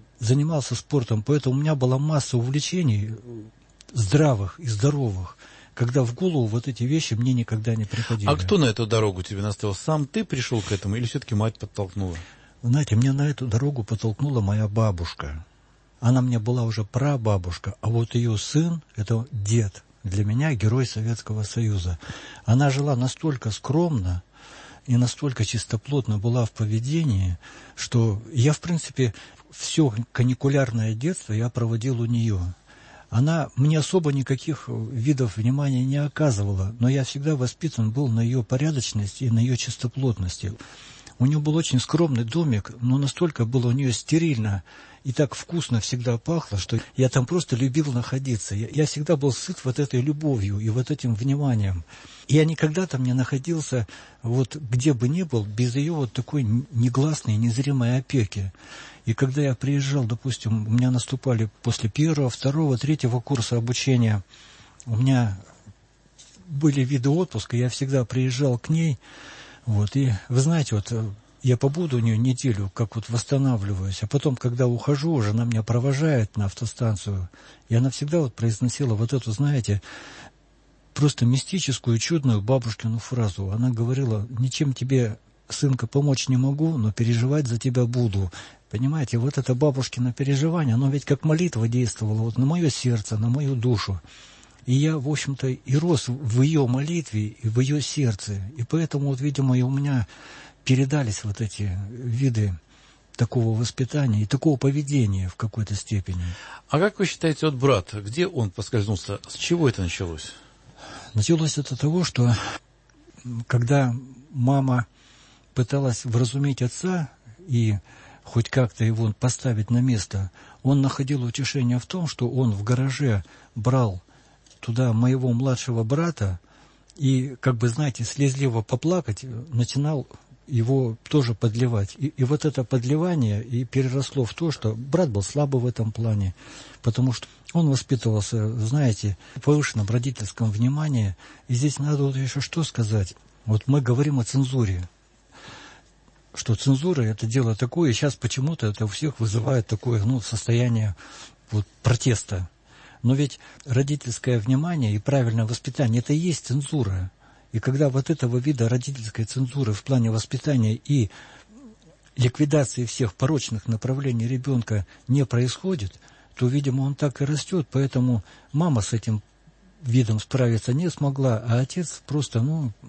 занимался спортом, поэтому у меня была масса увлечений здравых и здоровых, когда в голову вот эти вещи мне никогда не приходили. А кто на эту дорогу тебе наставил? Сам ты пришел к этому или все-таки мать подтолкнула? Знаете, мне на эту дорогу подтолкнула моя бабушка. Она мне была уже прабабушка, а вот ее сын, это дед, для меня герой Советского Союза. Она жила настолько скромно и настолько чистоплотно была в поведении, что я, в принципе, все каникулярное детство я проводил у нее. Она мне особо никаких видов внимания не оказывала, но я всегда воспитан был на ее порядочности и на ее чистоплотности. У нее был очень скромный домик, но настолько было у нее стерильно и так вкусно всегда пахло, что я там просто любил находиться. Я всегда был сыт вот этой любовью и вот этим вниманием. И я никогда там не находился, вот где бы ни был, без ее вот такой негласной, незримой опеки. И когда я приезжал, допустим, у меня наступали после 1-го, 2-го, 3-го курса обучения, у меня были виды отпуска, я всегда приезжал к ней. Вот, и вы знаете, вот я побуду у нее неделю, как вот восстанавливаюсь, а потом, когда ухожу, уже она меня провожает на автостанцию, и она всегда вот произносила вот эту, знаете, просто мистическую, чудную бабушкину фразу. Она говорила: ничем тебе, сынка, помочь не могу, но переживать за тебя буду. Понимаете, вот это бабушкино переживание, оно ведь как молитва действовало вот на мое сердце, на мою душу. И я, в общем-то, и рос в ее молитве, и в ее сердце. И поэтому, вот, видимо, и у меня передались вот эти виды такого воспитания и такого поведения в какой-то степени. А как вы считаете, вот брат, где он поскользнулся? С чего это началось? Началось это с того, что когда мама пыталась вразумить отца и хоть как-то его поставить на место, он находил утешение в том, что он в гараже брал туда моего младшего брата и, как бы, знаете, слезливо поплакать, начинал его тоже подливать. И вот это подливание и переросло в то, что брат был слабый в этом плане, потому что он воспитывался, знаете, в повышенном родительском внимании. И здесь надо вот еще что сказать. Вот мы говорим о цензуре, что цензура — это дело такое, и сейчас почему-то это у всех вызывает такое, состояние вот протеста. Но ведь родительское внимание и правильное воспитание — это и есть цензура. И когда вот этого вида родительской цензуры в плане воспитания и ликвидации всех порочных направлений ребенка не происходит, то, видимо, он так и растет. Поэтому мама с этим видом справиться не смогла, а отец просто,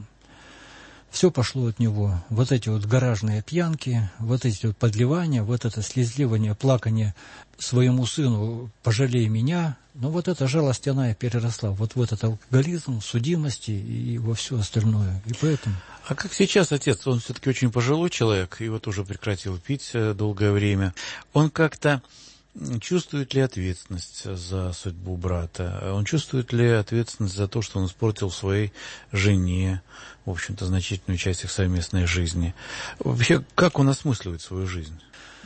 все пошло от него. Вот эти вот гаражные пьянки, вот эти вот подливания, вот это слезливание, плакание своему сыну: пожалей меня. Но вот эта жалость, она и переросла вот в этот алкоголизм, судимости и во все остальное. И поэтому... А как сейчас отец? Он все-таки очень пожилой человек, и вот уже прекратил пить долгое время. Он как-то чувствует ли ответственность за судьбу брата? Он чувствует ли ответственность за то, что он испортил своей жене, в общем-то, значительную часть их совместной жизни? Вообще, как он осмысливает свою жизнь?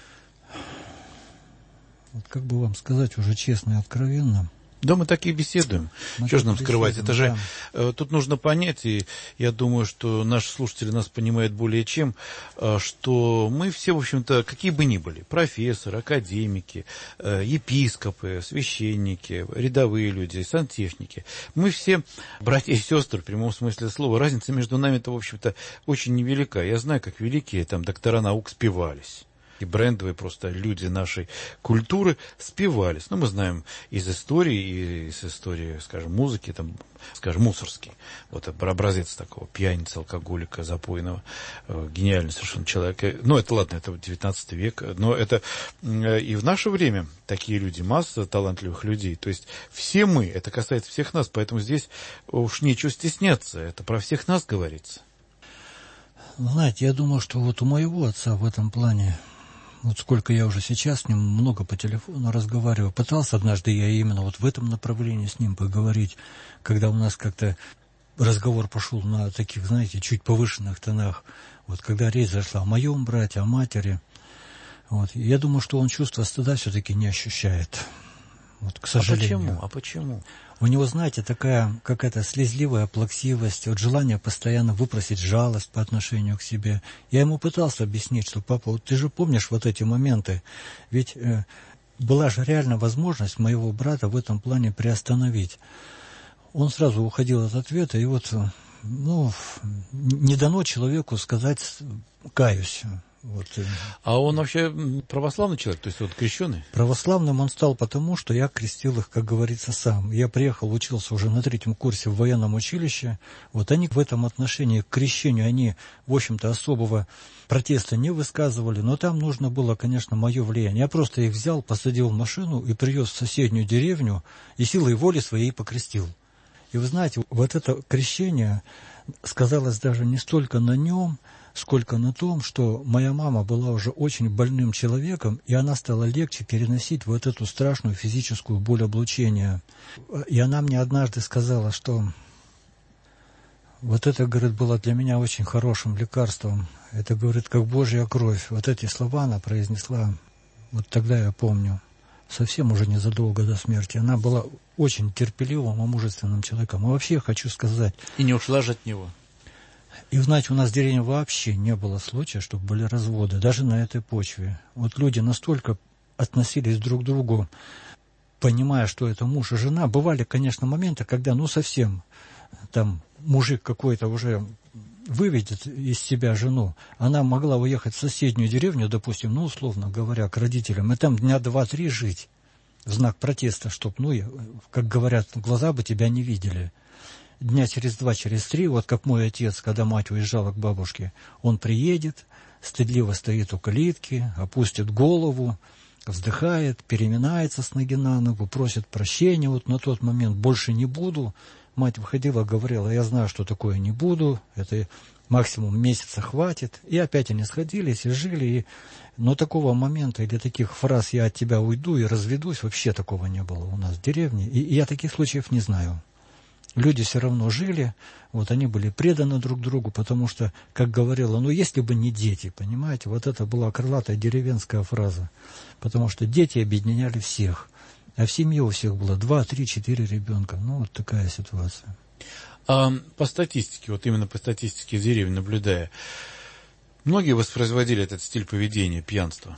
Вот как бы вам сказать уже честно и откровенно? Да, мы так и беседуем. Что же нам скрывать? Это же тут нужно понять, и я думаю, что наши слушатели нас понимают более чем, что мы все, в общем-то, какие бы ни были, профессоры, академики, епископы, священники, рядовые люди, сантехники, мы все братья и сестры в прямом смысле слова. Разница между нами-то, в общем-то, очень невелика. Я знаю, как великие там доктора наук спивались. И брендовые просто люди нашей культуры спивались. Мы знаем из истории, скажем, музыки, скажем, Мусорский. Вот образец такого пьяницы, алкоголика, запойного, гениальный совершенно человек. Это ладно, это 19 век, но это и в наше время такие люди, масса талантливых людей. То есть все мы, это касается всех нас, поэтому здесь уж нечего стесняться, это про всех нас говорится. Знаете, я думаю, что вот у моего отца в этом плане, вот сколько я уже сейчас с ним много по телефону разговариваю. Пытался однажды я именно вот в этом направлении с ним поговорить, когда у нас как-то разговор пошел на таких, знаете, чуть повышенных тонах. Вот когда речь зашла о моем брате, о матери. Вот. Я думаю, что он чувство стыда все-таки не ощущает. Вот, к сожалению. А почему? У него, знаете, такая какая-то слезливая плаксивость, вот желание постоянно выпросить жалость по отношению к себе. Я ему пытался объяснить, что: папа, вот ты же помнишь вот эти моменты, ведь была же реально возможность моего брата в этом плане приостановить. он сразу уходил от ответа, и вот, не дано человеку сказать «каюсь». Вот. А он вообще православный человек, то есть вот крещеный? Православным он стал потому, что я крестил их, как говорится, сам. Я приехал, учился уже на 3-м курсе в военном училище. Вот они в этом отношении к крещению, они, в общем-то, особого протеста не высказывали, но там нужно было, конечно, мое влияние. Я просто их взял, посадил в машину и привез в соседнюю деревню и силой воли своей покрестил. И вы знаете, вот это крещение сказалось даже не столько на нем, сколько на том, что моя мама была уже очень больным человеком, и она стала легче переносить вот эту страшную физическую боль облучения. И она мне однажды сказала, что вот это, говорит, было для меня очень хорошим лекарством. Это, говорит, как Божья кровь. Вот эти слова она произнесла, вот тогда я помню, совсем уже незадолго до смерти. Она была очень терпеливым и мужественным человеком. И вообще хочу сказать... И не ушла же от него. И, знаете, у нас в деревне вообще не было случая, чтобы были разводы, даже на этой почве. Вот люди настолько относились друг к другу, понимая, что это муж и жена. Бывали, конечно, моменты, когда, совсем, там, мужик какой-то уже выведет из себя жену. Она могла уехать в соседнюю деревню, допустим, условно говоря, к родителям, и там дня 2-3 жить в знак протеста, чтоб, как говорят, глаза бы тебя не видели. Дня через 2, через 3, вот как мой отец, когда мать уезжала к бабушке, он приедет, стыдливо стоит у калитки, опустит голову, вздыхает, переминается с ноги на ногу, просит прощения, вот на тот момент больше не буду. Мать выходила, говорила, я знаю, что такое не буду, это максимум месяца хватит. И опять они сходились и жили, но такого момента или таких фраз «я от тебя уйду и разведусь» вообще такого не было у нас в деревне, и я таких случаев не знаю. Люди все равно жили, вот они были преданы друг другу, потому что, как говорила, если бы не дети, понимаете, вот это была крылатая деревенская фраза, потому что дети объединяли всех, а в семье у всех было 2, 3, 4 ребенка, вот такая ситуация. А по статистике, вот именно по статистике в деревне наблюдая, многие воспроизводили этот стиль поведения, пьянства?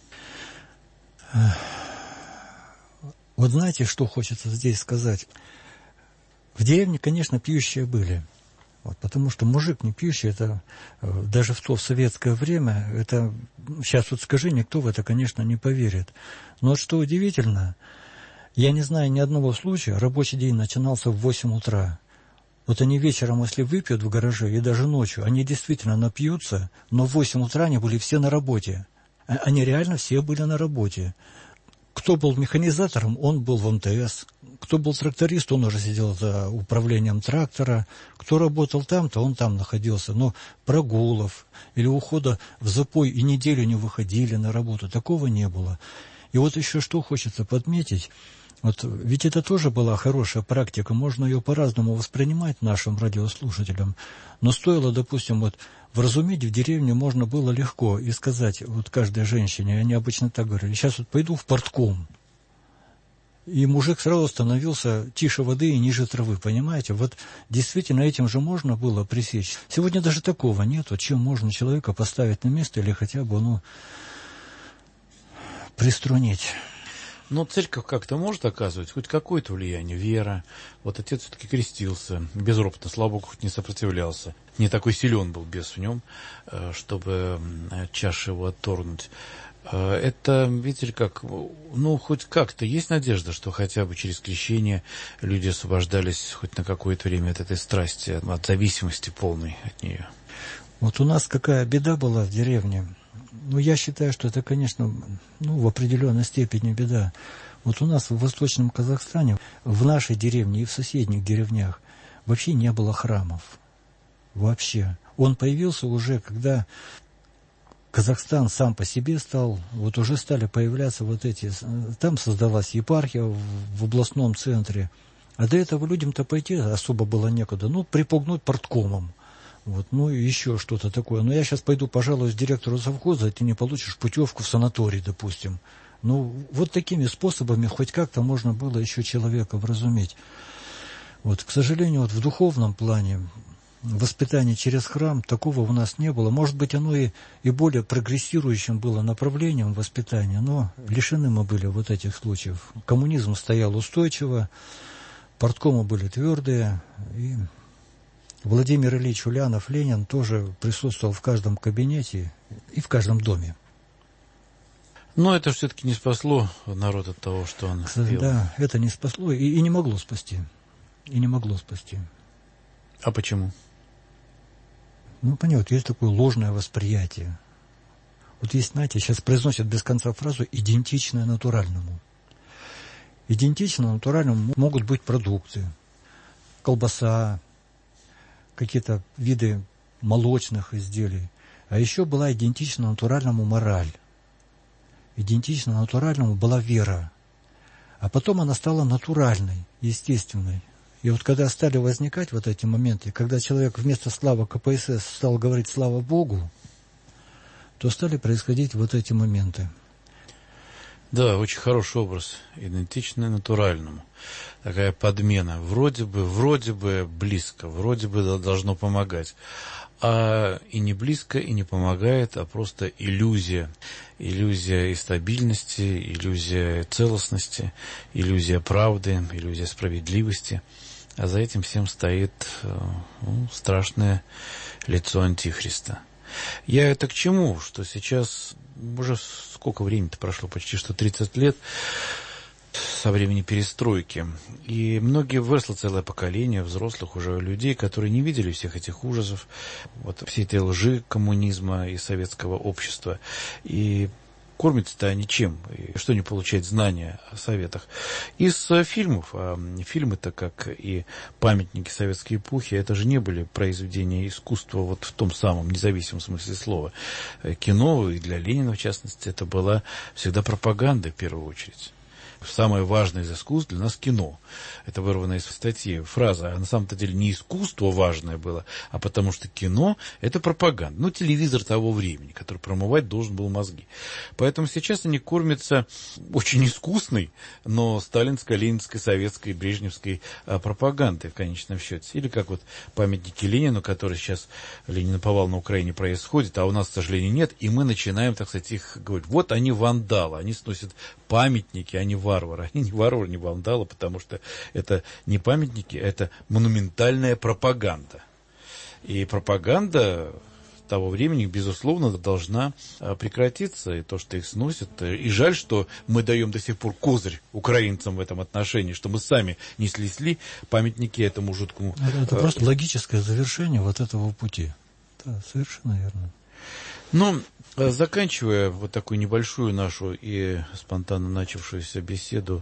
Вот знаете, что хочется здесь сказать? В деревне, конечно, пьющие были, потому что мужик не пьющий, это даже в советское время, это сейчас вот скажи, никто в это, конечно, не поверит. Но вот что удивительно, я не знаю ни одного случая, рабочий день начинался в 8 утра. Вот они вечером, если выпьют в гараже, и даже ночью, они действительно напьются, но в 8 утра они были все на работе. Они реально все были на работе. Кто был механизатором, он был в МТС. Кто был тракторист, он уже сидел за управлением трактора. Кто работал там-то, он там находился. Но прогулов или ухода в запой и неделю не выходили на работу, такого не было. И вот еще что хочется подметить. Вот, ведь это тоже была хорошая практика, можно ее по-разному воспринимать нашим радиослушателям. Но стоило, допустим, вразумить в деревне можно было легко и сказать каждой женщине, они обычно так говорили, сейчас пойду в портком. И мужик сразу становился тише воды и ниже травы, понимаете? Действительно этим же можно было пресечь. Сегодня даже такого нет, чем можно человека поставить на место или хотя бы, приструнить. Но церковь как-то может оказывать хоть какое-то влияние, вера. Вот отец все-таки крестился, безропотно, слава Богу, хоть не сопротивлялся. Не такой силен был бес в нем, чтобы чашу его отторгнуть. Это, видите ли, как, хоть как-то есть надежда, что хотя бы через крещение люди освобождались хоть на какое-то время от этой страсти, от зависимости полной от нее. Вот у нас какая беда была в деревне. Я считаю, что это, конечно, в определенной степени беда. Вот у нас в Восточном Казахстане, в нашей деревне и в соседних деревнях вообще не было храмов. Вообще. Он появился уже, когда Казахстан сам по себе стал, уже стали появляться там создалась епархия в областном центре. А до этого людям-то пойти особо было некуда. Припугнуть порткомом. Еще что-то такое. Но я сейчас пойду, пожалуюсь директору совхоза, и ты не получишь путевку в санаторий, допустим. Такими способами хоть как-то можно было еще человека вразумить. К сожалению, в духовном плане, воспитание через храм, такого у нас не было. Может быть, оно и более прогрессирующим было направлением воспитания, но лишены мы были этих случаев. Коммунизм стоял устойчиво, Парткомы были твердые, и Владимир Ильич Ульянов, Ленин, тоже присутствовал в каждом кабинете и в каждом доме. Но это все-таки не спасло народ от того, что он пел. Да, это не спасло и не могло спасти. И не могло спасти. А почему? Ну, понимаете, есть такое ложное восприятие. Вот есть, знаете, сейчас произносят без конца фразу «идентичное натуральному». Идентично натуральному могут быть продукты, колбаса, какие-то виды молочных изделий. А еще была идентична натуральному мораль. Идентично натуральному была вера. А потом она стала натуральной, естественной. И вот когда стали возникать вот эти моменты, когда человек вместо «слава КПСС» стал говорить «слава Богу», то стали происходить вот эти моменты. Да, очень хороший образ, идентичный натуральному. Такая подмена. Вроде бы близко, вроде бы должно помогать. А и не близко, и не помогает, а просто иллюзия. Иллюзия и стабильности, иллюзия целостности, иллюзия правды, иллюзия справедливости. А за этим всем стоит страшное лицо Антихриста. Я это к чему? Что сейчас уже сколько времени-то прошло? Почти что 30 лет со времени перестройки. И многие выросло целое поколение взрослых уже людей, которые не видели всех этих ужасов, вот всей этой лжи коммунизма и советского общества. И кормятся-то они чем? И что не получают знания о советах? Из фильмов. А фильмы-то, как и памятники советской эпохи, это же не были произведения искусства вот в том самом независимом смысле слова. Кино, и для Ленина, в частности, это была всегда пропаганда в первую очередь. Самое важное из искусств для нас кино. Это вырвано из статьи фраза. А на самом-то деле не искусство важное было, а потому что кино – это пропаганда. Ну, телевизор того времени, который промывать должен был мозги. Поэтому сейчас они кормятся очень искусной, но сталинской, ленинской, советской, брежневской пропагандой в конечном счете. Или как вот памятники Ленину, которые сейчас Ленина-повал на Украине происходит, а у нас, к сожалению, нет. И мы начинаем, так сказать, их говорить. Вот они вандалы, они сносят памятники, они варвары. Они не варвары, не вандалы, потому что это не памятники, это монументальная пропаганда. И пропаганда того времени, безусловно, должна прекратиться. И то, что их сносят. И жаль, что мы даем до сих пор козырь украинцам в этом отношении, что мы сами не снесли памятники этому жуткому. Это просто логическое завершение вот этого пути. Да, совершенно верно. Ну, заканчивая вот такую небольшую нашу и спонтанно начавшуюся беседу,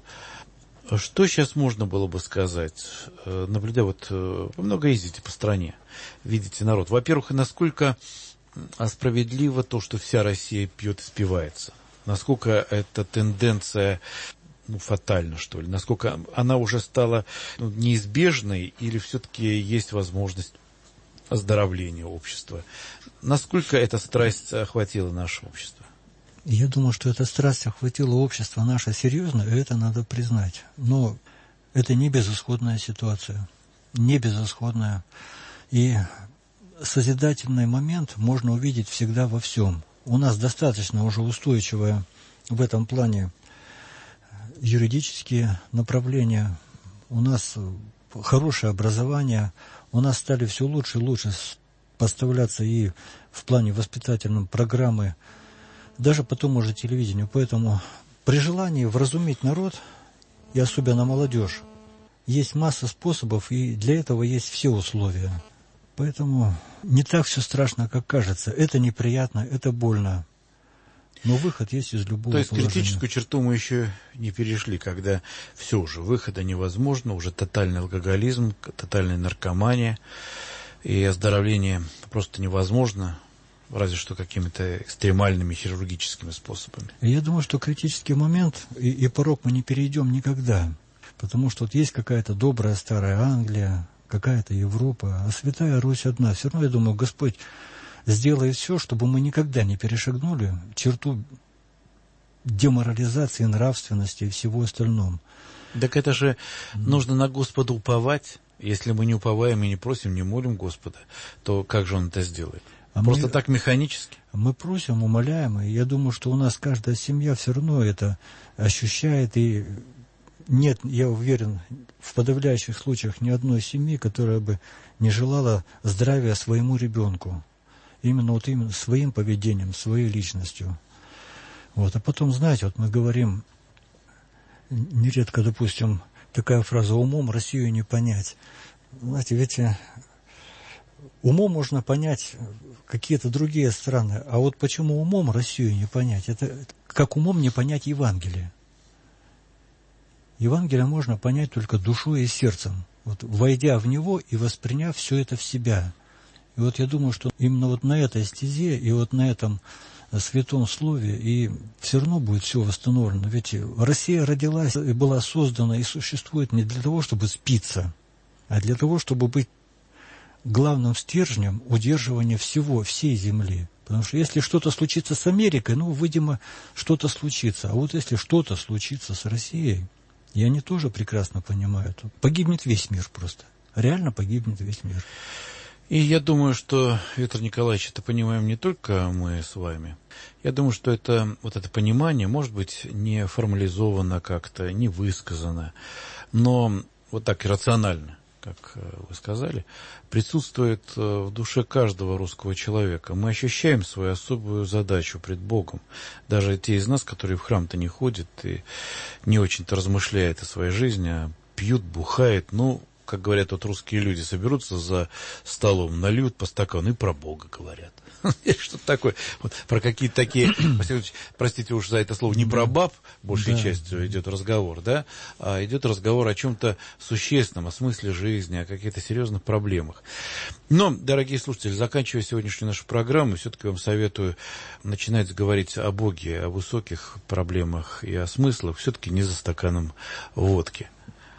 что сейчас можно было бы сказать, наблюдая вот, вы много ездите по стране, видите народ. Во-первых, насколько справедливо то, что вся Россия пьет и спивается, насколько эта тенденция фатальна, что ли, насколько она уже стала неизбежной, или все-таки есть возможность оздоровления общества. Насколько эта страсть охватила наше общество? Я думаю, что эта страсть охватила общество наше серьезно, и это надо признать. Но это не безысходная ситуация. Не безысходная. И созидательный момент можно увидеть всегда во всем. У нас достаточно уже устойчивое в этом плане юридические направления. У нас хорошее образование. У нас стали все лучше и лучше поставляться и в плане воспитательной программы, даже по тому же телевидению. Поэтому при желании вразумить народ, и особенно молодежь, есть масса способов, и для этого есть все условия. Поэтому не так все страшно, как кажется. Это неприятно, это больно. Но выход есть из любого положения. То есть критическую черту мы еще не перешли, когда все уже, выхода невозможно, уже тотальный алкоголизм, тотальная наркомания, и оздоровление просто невозможно, разве что какими-то экстремальными хирургическими способами. Я думаю, что критический момент и порог мы не перейдем никогда, потому что вот есть какая-то добрая старая Англия, какая-то Европа, а Святая Русь одна. Все равно, я думаю, Господь сделает все, чтобы мы никогда не перешагнули черту деморализации, нравственности и всего остального. Так это же нужно на Господа уповать. Если мы не уповаем и не просим, не молим Господа, то как же Он это сделает? Просто так механически? Мы просим, умоляем, и я думаю, что у нас каждая семья все равно это ощущает, и нет, я уверен, в подавляющих случаях ни одной семьи, которая бы не желала здравия своему ребенку. Именно своим поведением, своей личностью. А потом, знаете, мы говорим, нередко, допустим, такая фраза: умом Россию не понять. Знаете, ведь умом можно понять какие-то другие страны, а почему умом Россию не понять? Это как умом не понять Евангелие. Евангелие можно понять только душой и сердцем, войдя в него и восприняв все это в себя. И я думаю, что именно на этой стезе и на этом святом слове и все равно будет все восстановлено. Ведь Россия родилась и была создана и существует не для того, чтобы спиться, а для того, чтобы быть главным стержнем удерживания всей земли. Потому что если что-то случится с Америкой, видимо, что-то случится. А если что-то случится с Россией, и они тоже прекрасно понимают, погибнет весь мир просто. Реально погибнет весь мир. И я думаю, что, Виктор Николаевич, это понимаем не только мы с вами. Я думаю, что это понимание, может быть, не формализовано как-то, не высказано, но так иррационально, как вы сказали, присутствует в душе каждого русского человека. Мы ощущаем свою особую задачу пред Богом. Даже те из нас, которые в храм-то не ходят и не очень-то размышляют о своей жизни, а пьют, бухают, как говорят русские люди, соберутся за столом, нальют по стакану и про Бога говорят. Что-то такое. Про какие-то такие, простите уж за это слово, не про баб, большей частью идет разговор, а идет разговор о чем-то существенном, о смысле жизни, о каких-то серьезных проблемах. Но, дорогие слушатели, заканчивая сегодняшнюю нашу программу, все-таки вам советую начинать говорить о Боге, о высоких проблемах и о смыслах, все-таки не за стаканом водки.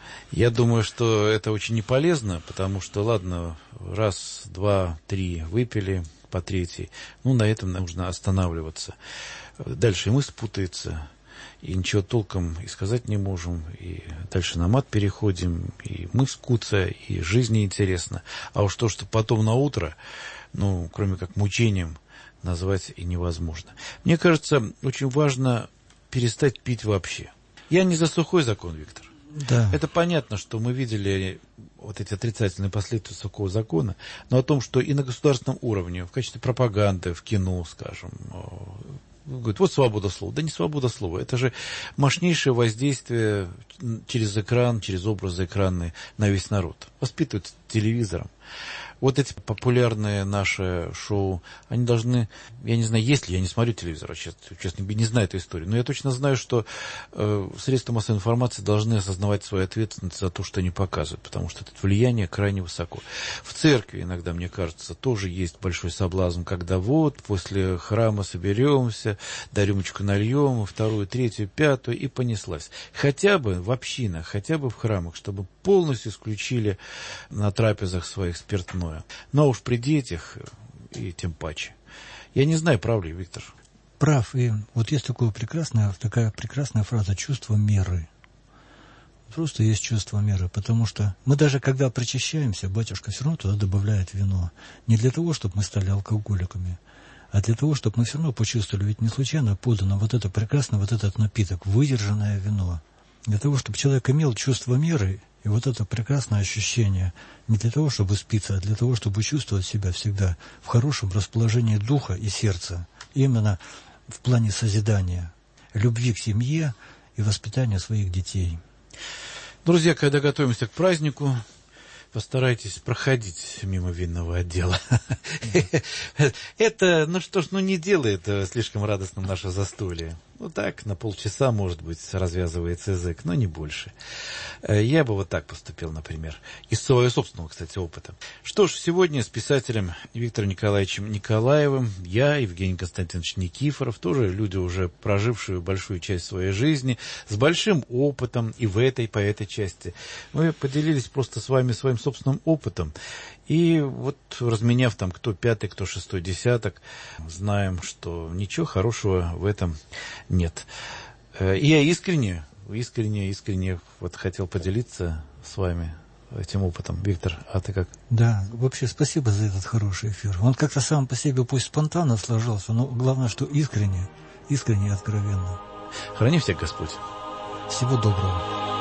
Я думаю, что это очень неполезно, потому что, ладно, раз, два, три выпили, по третьей, на этом нужно останавливаться. Дальше и мысль путается, и ничего толком и сказать не можем, и дальше на мат переходим, и мысль куца, и жизнь неинтересна. А уж то, что потом на утро, кроме как мучением, назвать и невозможно. Мне кажется, очень важно перестать пить вообще. Я не за сухой закон, Виктор. Да. Это понятно, что мы видели эти отрицательные последствия сухого закона, но о том, что и на государственном уровне, в качестве пропаганды, в кино, скажем, говорят, свобода слова. Да не свобода слова, это же мощнейшее воздействие через экран, через образы экранные на весь народ. Воспитывают телевизором. Эти популярные наши шоу, они должны, я не знаю, есть ли, я не смотрю телевизор, честно, не знаю эту историю, но я точно знаю, что средства массовой информации должны осознавать свою ответственность за то, что они показывают, потому что это влияние крайне высоко. В церкви иногда, мне кажется, тоже есть большой соблазн, когда после храма соберемся, да рюмочку нальем, вторую, третью, пятую, и понеслась. Хотя бы в общинах, хотя бы в храмах, чтобы полностью исключили на трапезах своих спиртное. Но уж при детях и тем паче. Я не знаю, прав ли, Виктор? Прав. И есть такая прекрасная фраза «чувство меры». Просто есть чувство меры, потому что мы даже когда причащаемся, батюшка все равно туда добавляет вино. Не для того, чтобы мы стали алкоголиками, а для того, чтобы мы все равно почувствовали, ведь не случайно подано это прекрасный этот напиток, выдержанное вино. Для того, чтобы человек имел чувство меры, и это прекрасное ощущение, не для того, чтобы спиться, а для того, чтобы чувствовать себя всегда в хорошем расположении духа и сердца. Именно в плане созидания, любви к семье и воспитания своих детей. Друзья, когда готовимся к празднику, постарайтесь проходить мимо винного отдела. Это, не делает слишком радостным наше застолье. Так, на полчаса, может быть, развязывается язык, но не больше. Я бы так поступил, например, из своего собственного, кстати, опыта. Что ж, сегодня с писателем Виктором Николаевичем Николаевым, я, Евгений Константинович Никифоров, тоже люди, уже прожившие большую часть своей жизни, с большим опытом и по этой части. Мы поделились просто с вами своим собственным опытом. И разменяв кто пятый, кто шестой десяток, знаем, что ничего хорошего в этом нет. И я искренне хотел поделиться с вами этим опытом. Виктор, а ты как? Да, вообще спасибо за этот хороший эфир. Он как-то сам по себе пусть спонтанно сложился, но главное, что искренне и откровенно. Храни всех Господь. Всего доброго.